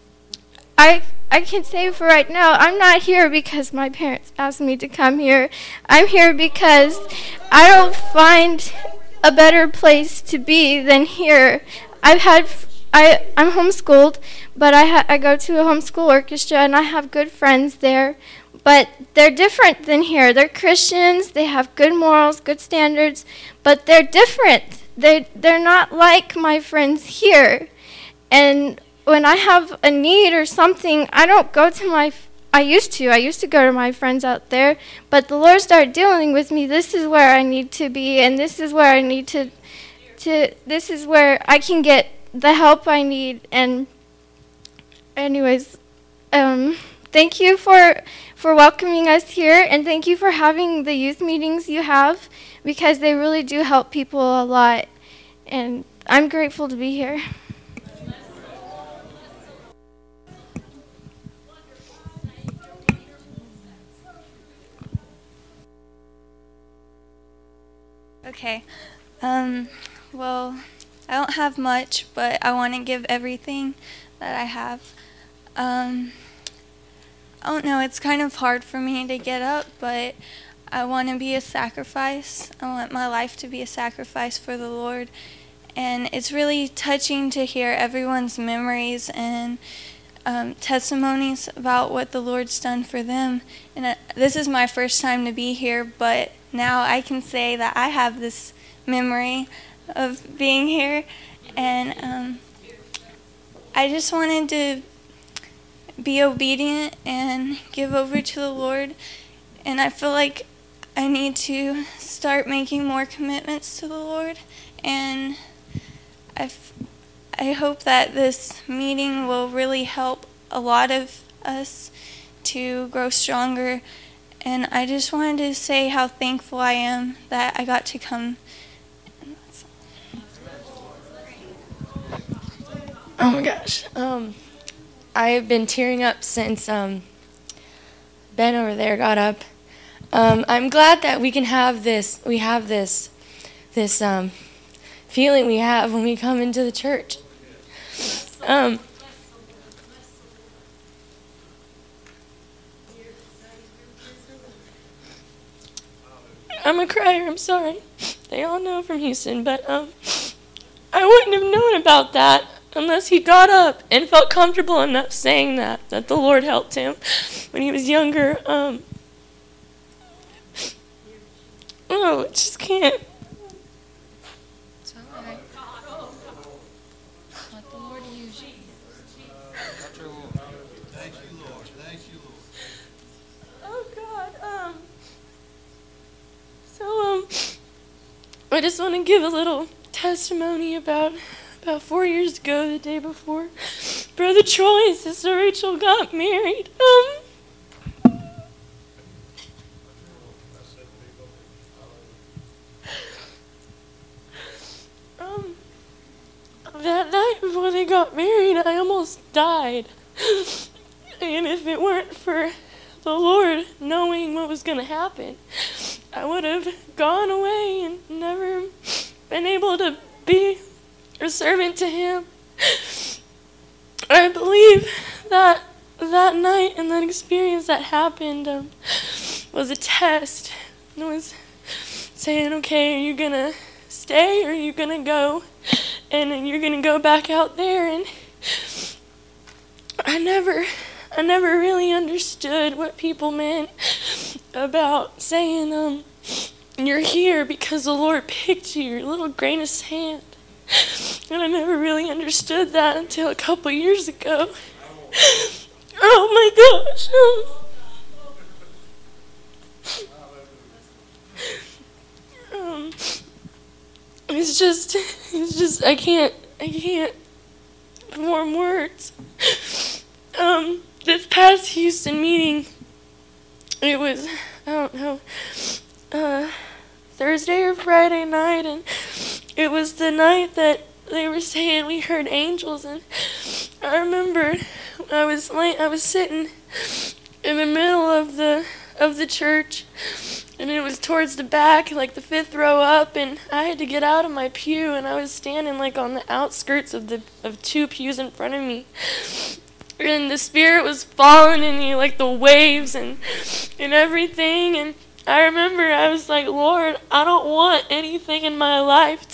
S12: I can say for right now, I'm not here because my parents asked me to come here. I'm here because I don't find a better place to be than here. I'm homeschooled, but I go to a homeschool orchestra, and I have good friends there. But they're different than here. They're Christians. They have good morals, good standards, but they're different. They're not like my friends here. And when I have a need or something, I don't go to I used to go to my friends out there, but the Lord started dealing with me. This is where I need to be, and this is where I need to this is where I can get the help I need. And anyways, thank you for welcoming us here, and thank you for having the youth meetings you have, because they really do help people a lot, and I'm grateful to be here.
S13: Okay. Well, I don't have much, but I want to give everything that I have. I don't know, it's kind of hard for me to get up, but I want to be a sacrifice. I want my life to be a sacrifice for the Lord. And it's really touching to hear everyone's memories and testimonies about what the Lord's done for them. And this is my first time to be here, but now I can say that I have this memory of being here. And I just wanted to be obedient and give over to the Lord. And I feel like I need to start making more commitments to the Lord. And I I hope that this meeting will really help a lot of us to grow stronger. And I just wanted to say how thankful I am that I got to come.
S14: Oh my gosh. I've been tearing up since Ben over there got up. I'm glad that we can have this. We have this feeling we have when we come into the church. I'm a crier, I'm sorry. They all know from Houston, but I wouldn't have known about that unless he got up and felt comfortable enough saying that the Lord helped him when he was younger. I just can't.
S13: It's all right. Let the Lord use you.
S2: Thank you, Lord. Thank you, Lord.
S14: Oh God. So I just want to give a little testimony about 4 years ago, the day before Brother Troy and Sister Rachel got married. That night before they got married, I almost died. And if it weren't for the Lord knowing what was going to happen, I would have gone away and never been able to be a servant to Him. I believe that night and that experience that happened was a test. It was saying, okay, are you going to stay or are you going to go? And you're going to go back out there. And I never really understood what people meant about saying, you're here because the Lord picked you, your little grain of sand. And I never really understood that until a couple years ago. Oh my gosh. It's just, I can't form words. This past Houston meeting, it was, I don't know, Thursday or Friday night, and it was the night that they were saying we heard angels, and I remember I was sitting in the middle of the church, and it was towards the back, like the 5th row up, and I had to get out of my pew, and I was standing like on the outskirts of 2 pews in front of me. And the Spirit was falling in me like the waves and everything. And I remember I was like, Lord, I don't want anything in my life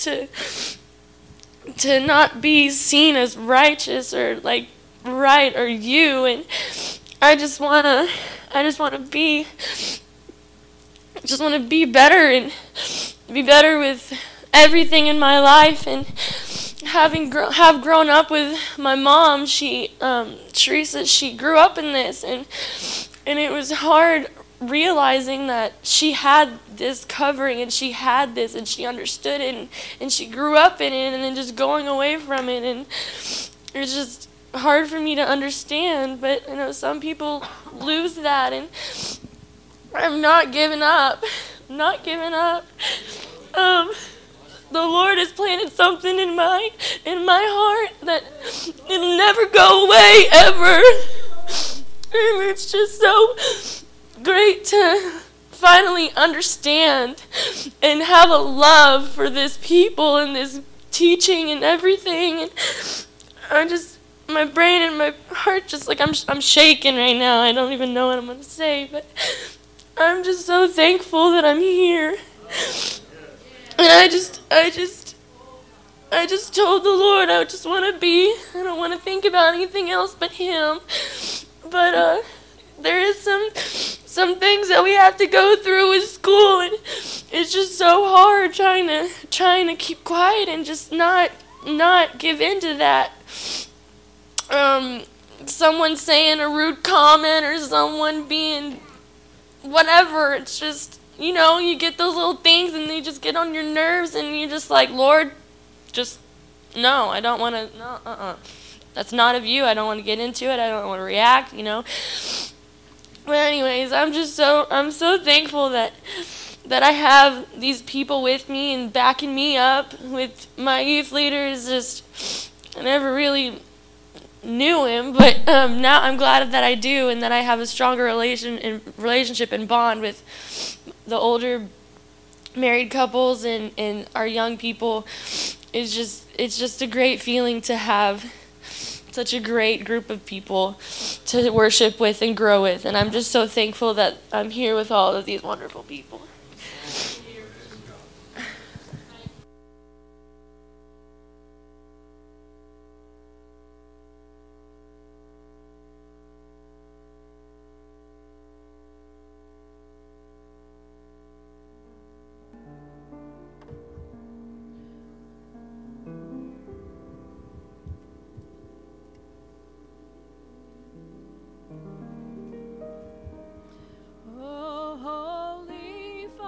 S14: to not be seen as righteous or like right or you. And I just wanna be better and be better with everything in my life. And have grown up with my mom, Teresa, she grew up in this, and it was hard realizing that she had this covering and she had this and she understood it and she grew up in it, and then just going away from it, and it's just hard for me to understand. But you know, some people lose that, and I'm not giving up. I'm not giving up. The Lord has planted something in my heart that it'll never go away ever. And it's just so great to finally understand and have a love for this people and this teaching and everything. And my brain and my heart just like I'm shaking right now. I don't even know what I'm going to say, but I'm just so thankful that I'm here. And I just told the Lord I just want to be. I don't want to think about anything else but Him. But there is some things that we have to go through with school, and it's just so hard trying to keep quiet and just not give in to that. Someone saying a rude comment or someone being whatever. It's just, you know, you get those little things and they just get on your nerves, and you're just like, Lord, just no, I don't want to, no, that's not of you. I don't want to get into it. I don't want to react, you know. But anyways, I'm so thankful that I have these people with me and backing me up. With my youth leaders, I never really knew him, but now I'm glad that I do, and that I have a stronger relationship and bond with the older married couples and our young people. It's just a great feeling to have such a great group of people to worship with and grow with, and I'm just so thankful that I'm here with all of these wonderful people.
S1: Oh, Holy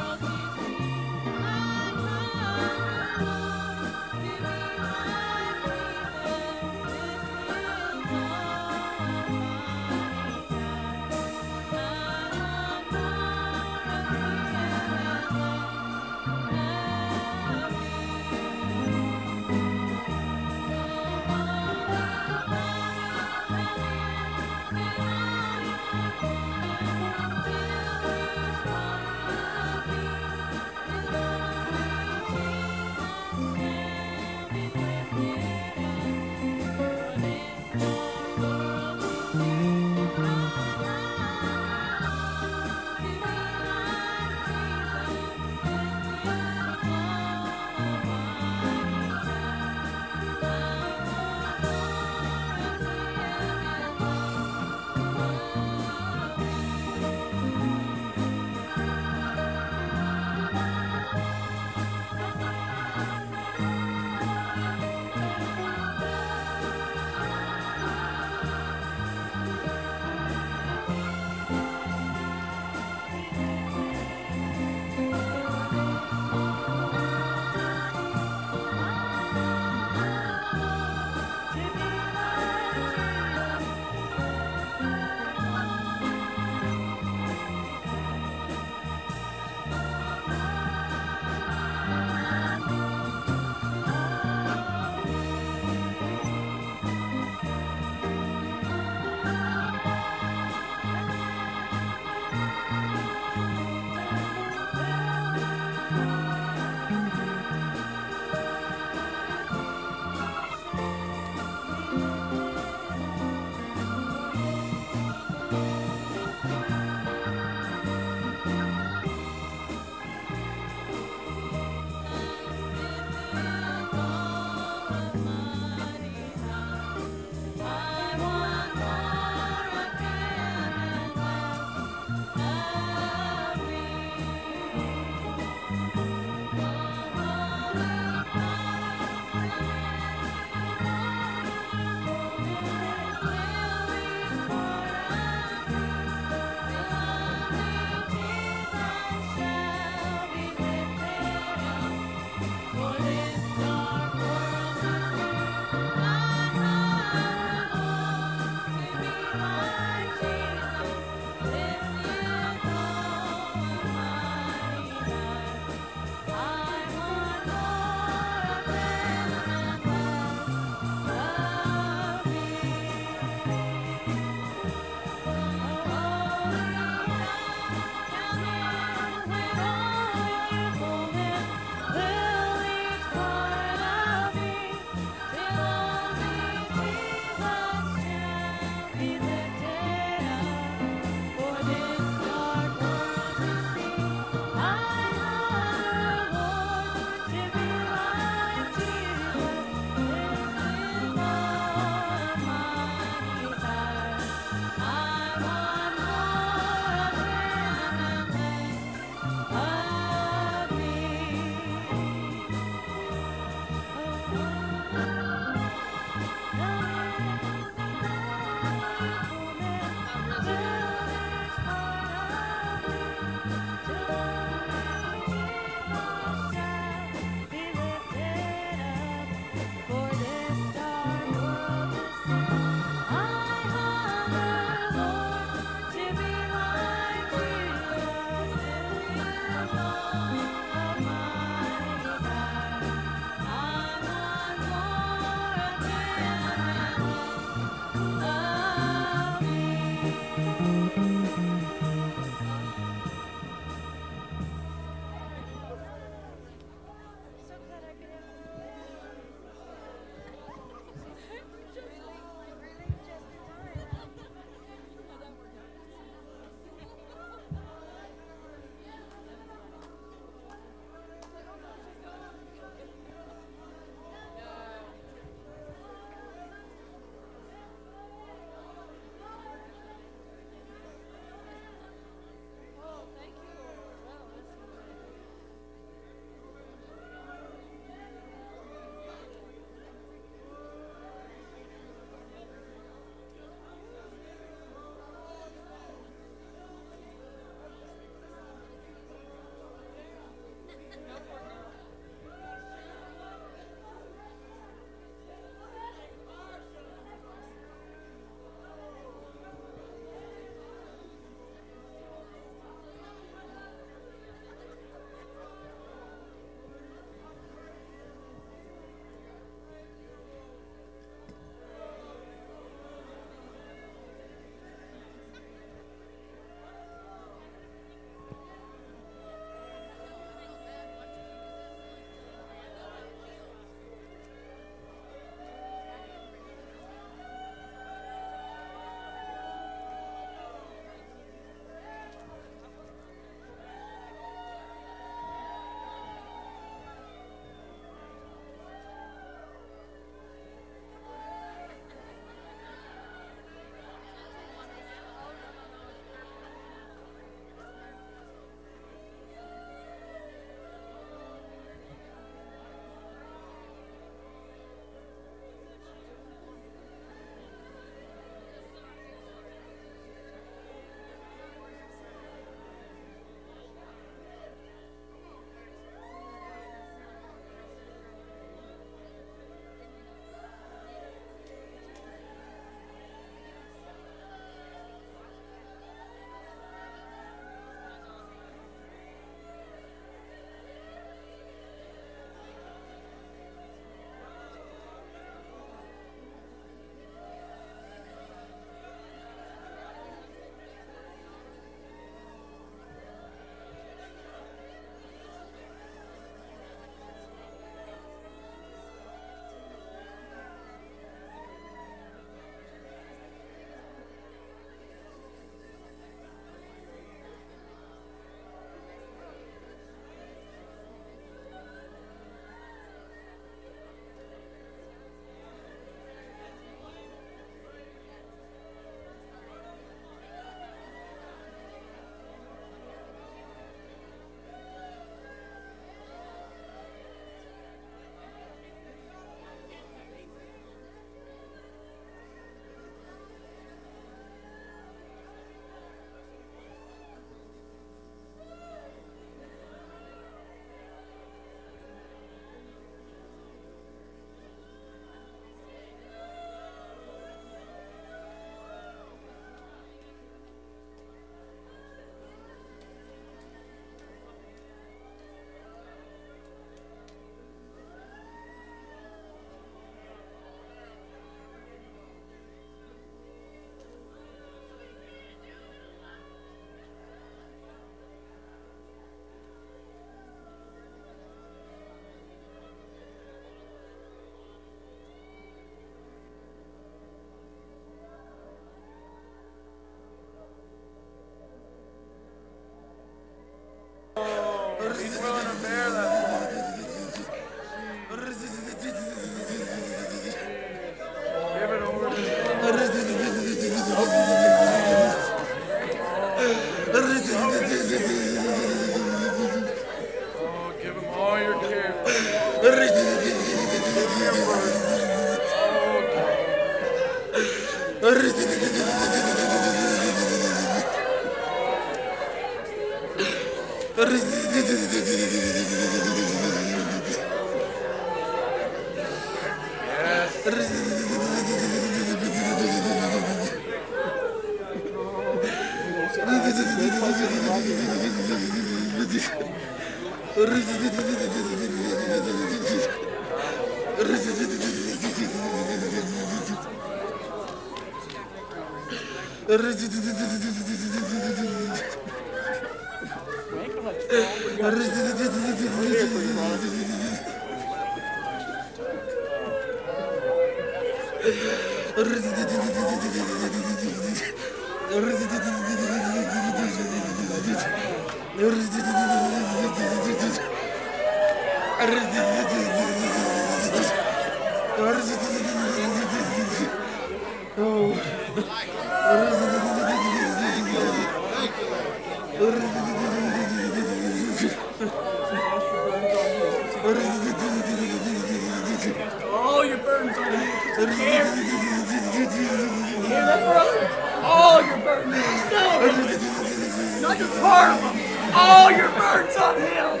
S1: All your burdens on him. Hear that, brother? All your burdens. Some of them. Not just part of them. All your burdens on him.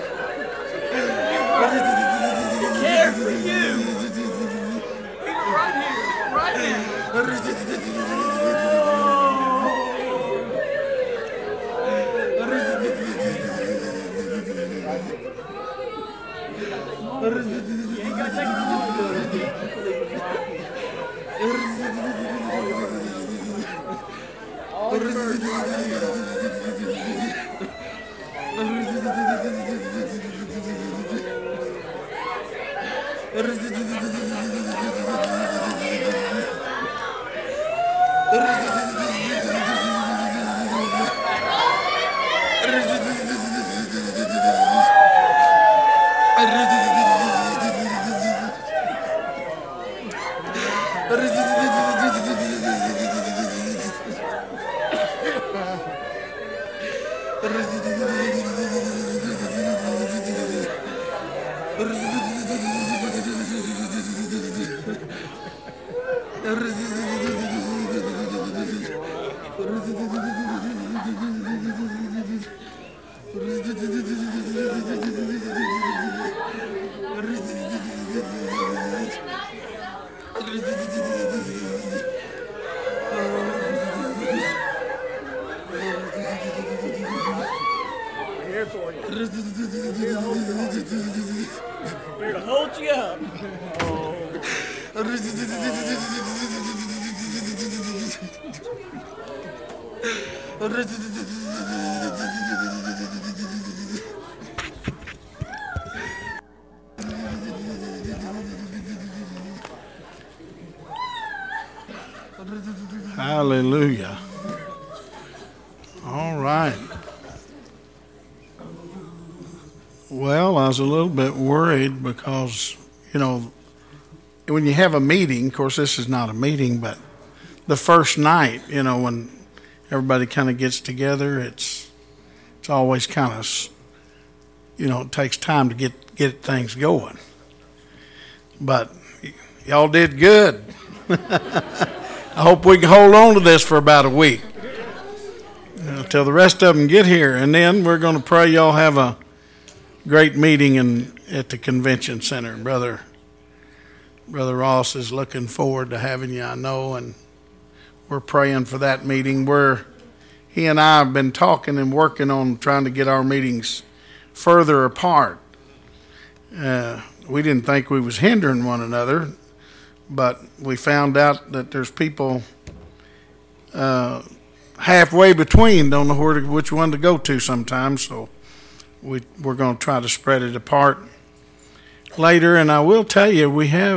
S1: He cares for you. He's right here. Right here. You ain't got to take it all your burdens. Here for you. Here to hold you up.
S15: Hallelujah. All right. Well, I was a little bit worried because, you know, when you have a meeting, of course, this is not a meeting, but the first night, you know, when everybody kind of gets together, it's always kind of, you know, it takes time to get things going. But y'all did good. I hope we can hold on to this for about a week till the rest of them get here, and then we're going to pray y'all have a great meeting at the convention center. Brother Ross is looking forward to having you, I know, and we're praying for that meeting. He and I have been talking and working on trying to get our meetings further apart. We didn't think we was hindering one another, but we found out that there's people halfway between, don't know which one to go to sometimes, so we're going to try to spread it apart later. And I will tell you,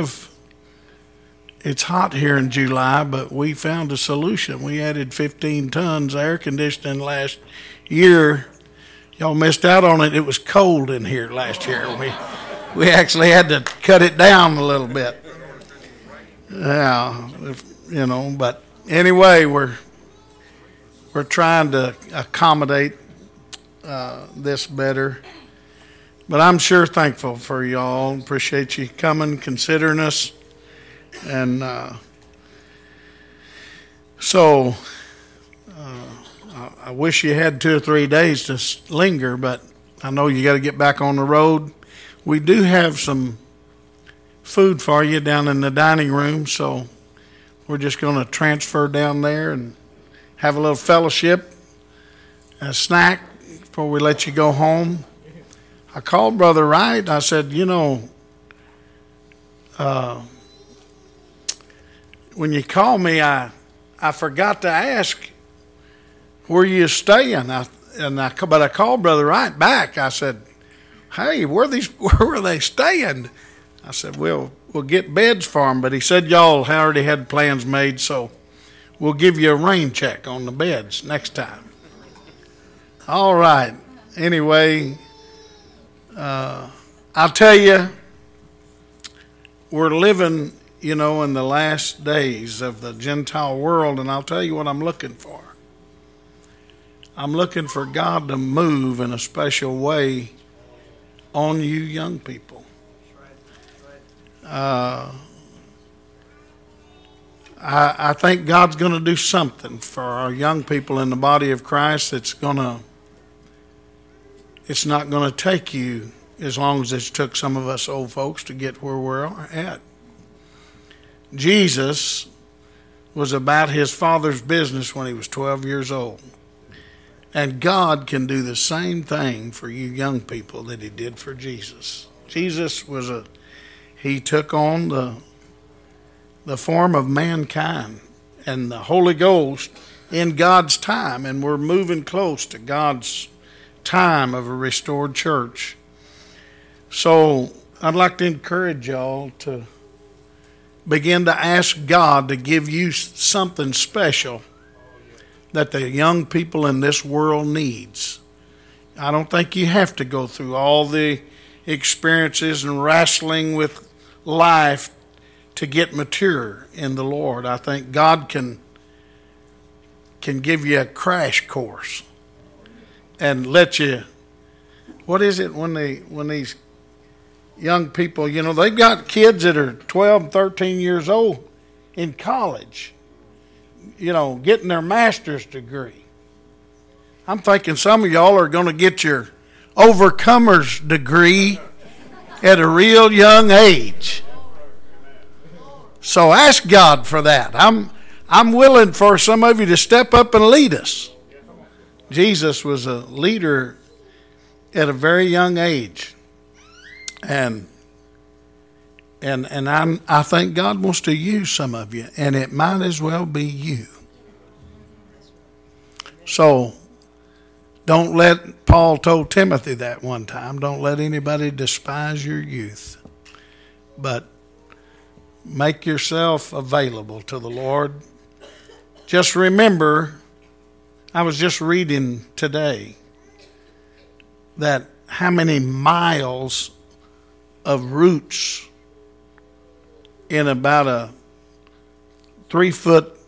S15: it's hot here in July, but we found a solution. We added 15 tons of air conditioning last year. Y'all missed out on it. It was cold in here last year. We actually had to cut it down a little bit. Yeah, you know, but anyway, we're trying to accommodate this better. But I'm sure thankful for y'all. Appreciate you coming, considering us. And I wish you had 2 or 3 days to linger, but I know you got to get back on the road. We do have some food for you down in the dining room, so we're just going to transfer down there and have a little fellowship, a snack before we let you go home. I called Brother Wright. I said, when you call me, I forgot to ask where you staying. But I called Brother Wright back. I said, hey, where were they staying? I said, we'll get beds for them. But he said y'all already had plans made, so we'll give you a rain check on the beds next time. All right. Anyway, I'll tell you, we're living, in the last days of the Gentile world, and I'll tell you what I'm looking for. I'm looking for God to move in a special way on you young people. I think God's going to do something for our young people in the body of Christ. It's not going to take you as long as it took some of us old folks to get where we're at. Jesus was about his Father's business when he was 12 years old. And God can do the same thing for you young people that he did for Jesus. Jesus he took on the form of mankind and the Holy Ghost in God's time, and we're moving close to God's time of a restored church. So I'd like to encourage y'all to begin to ask God to give you something special that the young people in this world needs. I don't think you have to go through all the experiences and wrestling with life to get mature in the Lord. I think God can give you a crash course and let you. What is it when these young people, they've got kids that are 12 and 13 years old in college, getting their master's degree. I'm thinking some of y'all are going to get your overcomer's degree at a real young age. So ask God for that. I'm willing for some of you to step up and lead us. Jesus was a leader at a very young age. And I think God wants to use some of you, and it might as well be you. So don't let, Paul told Timothy that one time, don't let anybody despise your youth, but make yourself available to the Lord. Just remember, I was just reading today that how many miles of roots in about a 3-foot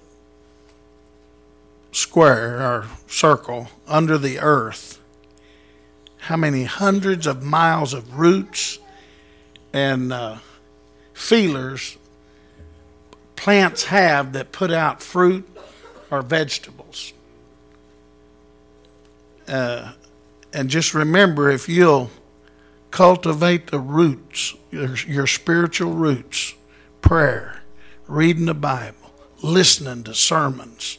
S15: square or circle under the earth. How many hundreds of miles of roots and feelers plants have that put out fruit or vegetables. And just remember, if you'll cultivate the roots, your spiritual roots, prayer, reading the Bible, listening to sermons,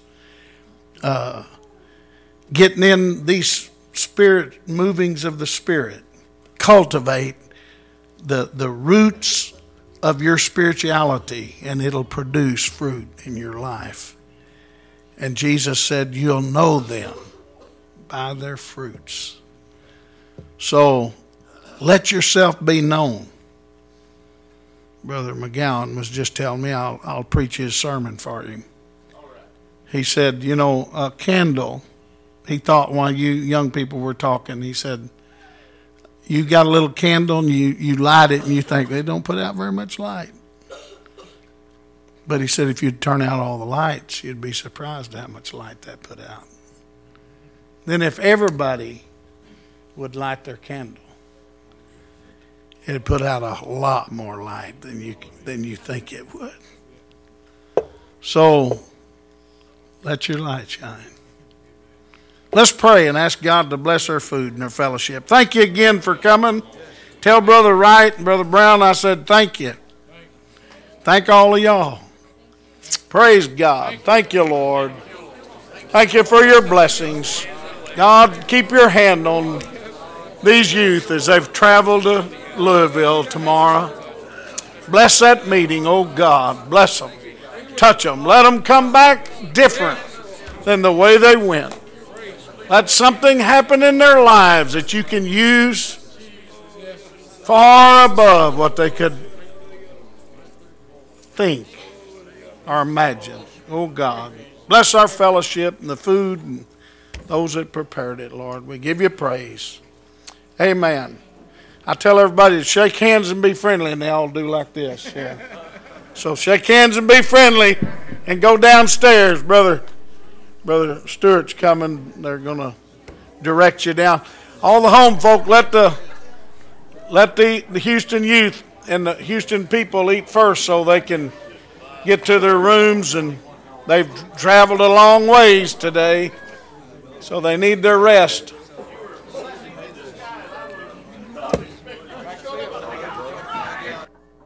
S15: getting in these spirit movings of the Spirit, cultivate the roots of your spirituality, and it'll produce fruit in your life. And Jesus said, you'll know them by their fruits. So let yourself be known. Brother McGowan was just telling me I'll preach his sermon for him. He said, a candle, he thought while you young people were talking, he said, you got a little candle and you light it and you think they don't put out very much light. But he said if you'd turn out all the lights, you'd be surprised at how much light that put out. Then if everybody would light their candle, it'd put out a lot more light than you think it would. So let your light shine. Let's pray and ask God to bless our food and our fellowship. Thank you again for coming. Tell Brother Wright and Brother Brown I said thank you. Thank all of y'all. Praise God. Thank you, Lord. Thank you for your blessings. God, keep your hand on these youth as they've traveled to Louisville tomorrow. Bless that meeting, oh God. Bless them. Touch them. Let them come back different than the way they went. Let something happen in their lives that you can use far above what they could think or imagine. Oh God, bless our fellowship and the food and those that prepared it, Lord. We give you praise. Amen. I tell everybody to shake hands and be friendly, and they all do like this. Yeah. So shake hands and be friendly and go downstairs. Brother Stewart's coming. They're going to direct you down. All the home folk, let the Houston youth and the Houston people eat first so they can get to their rooms, and they've traveled a long ways today, so they need their rest.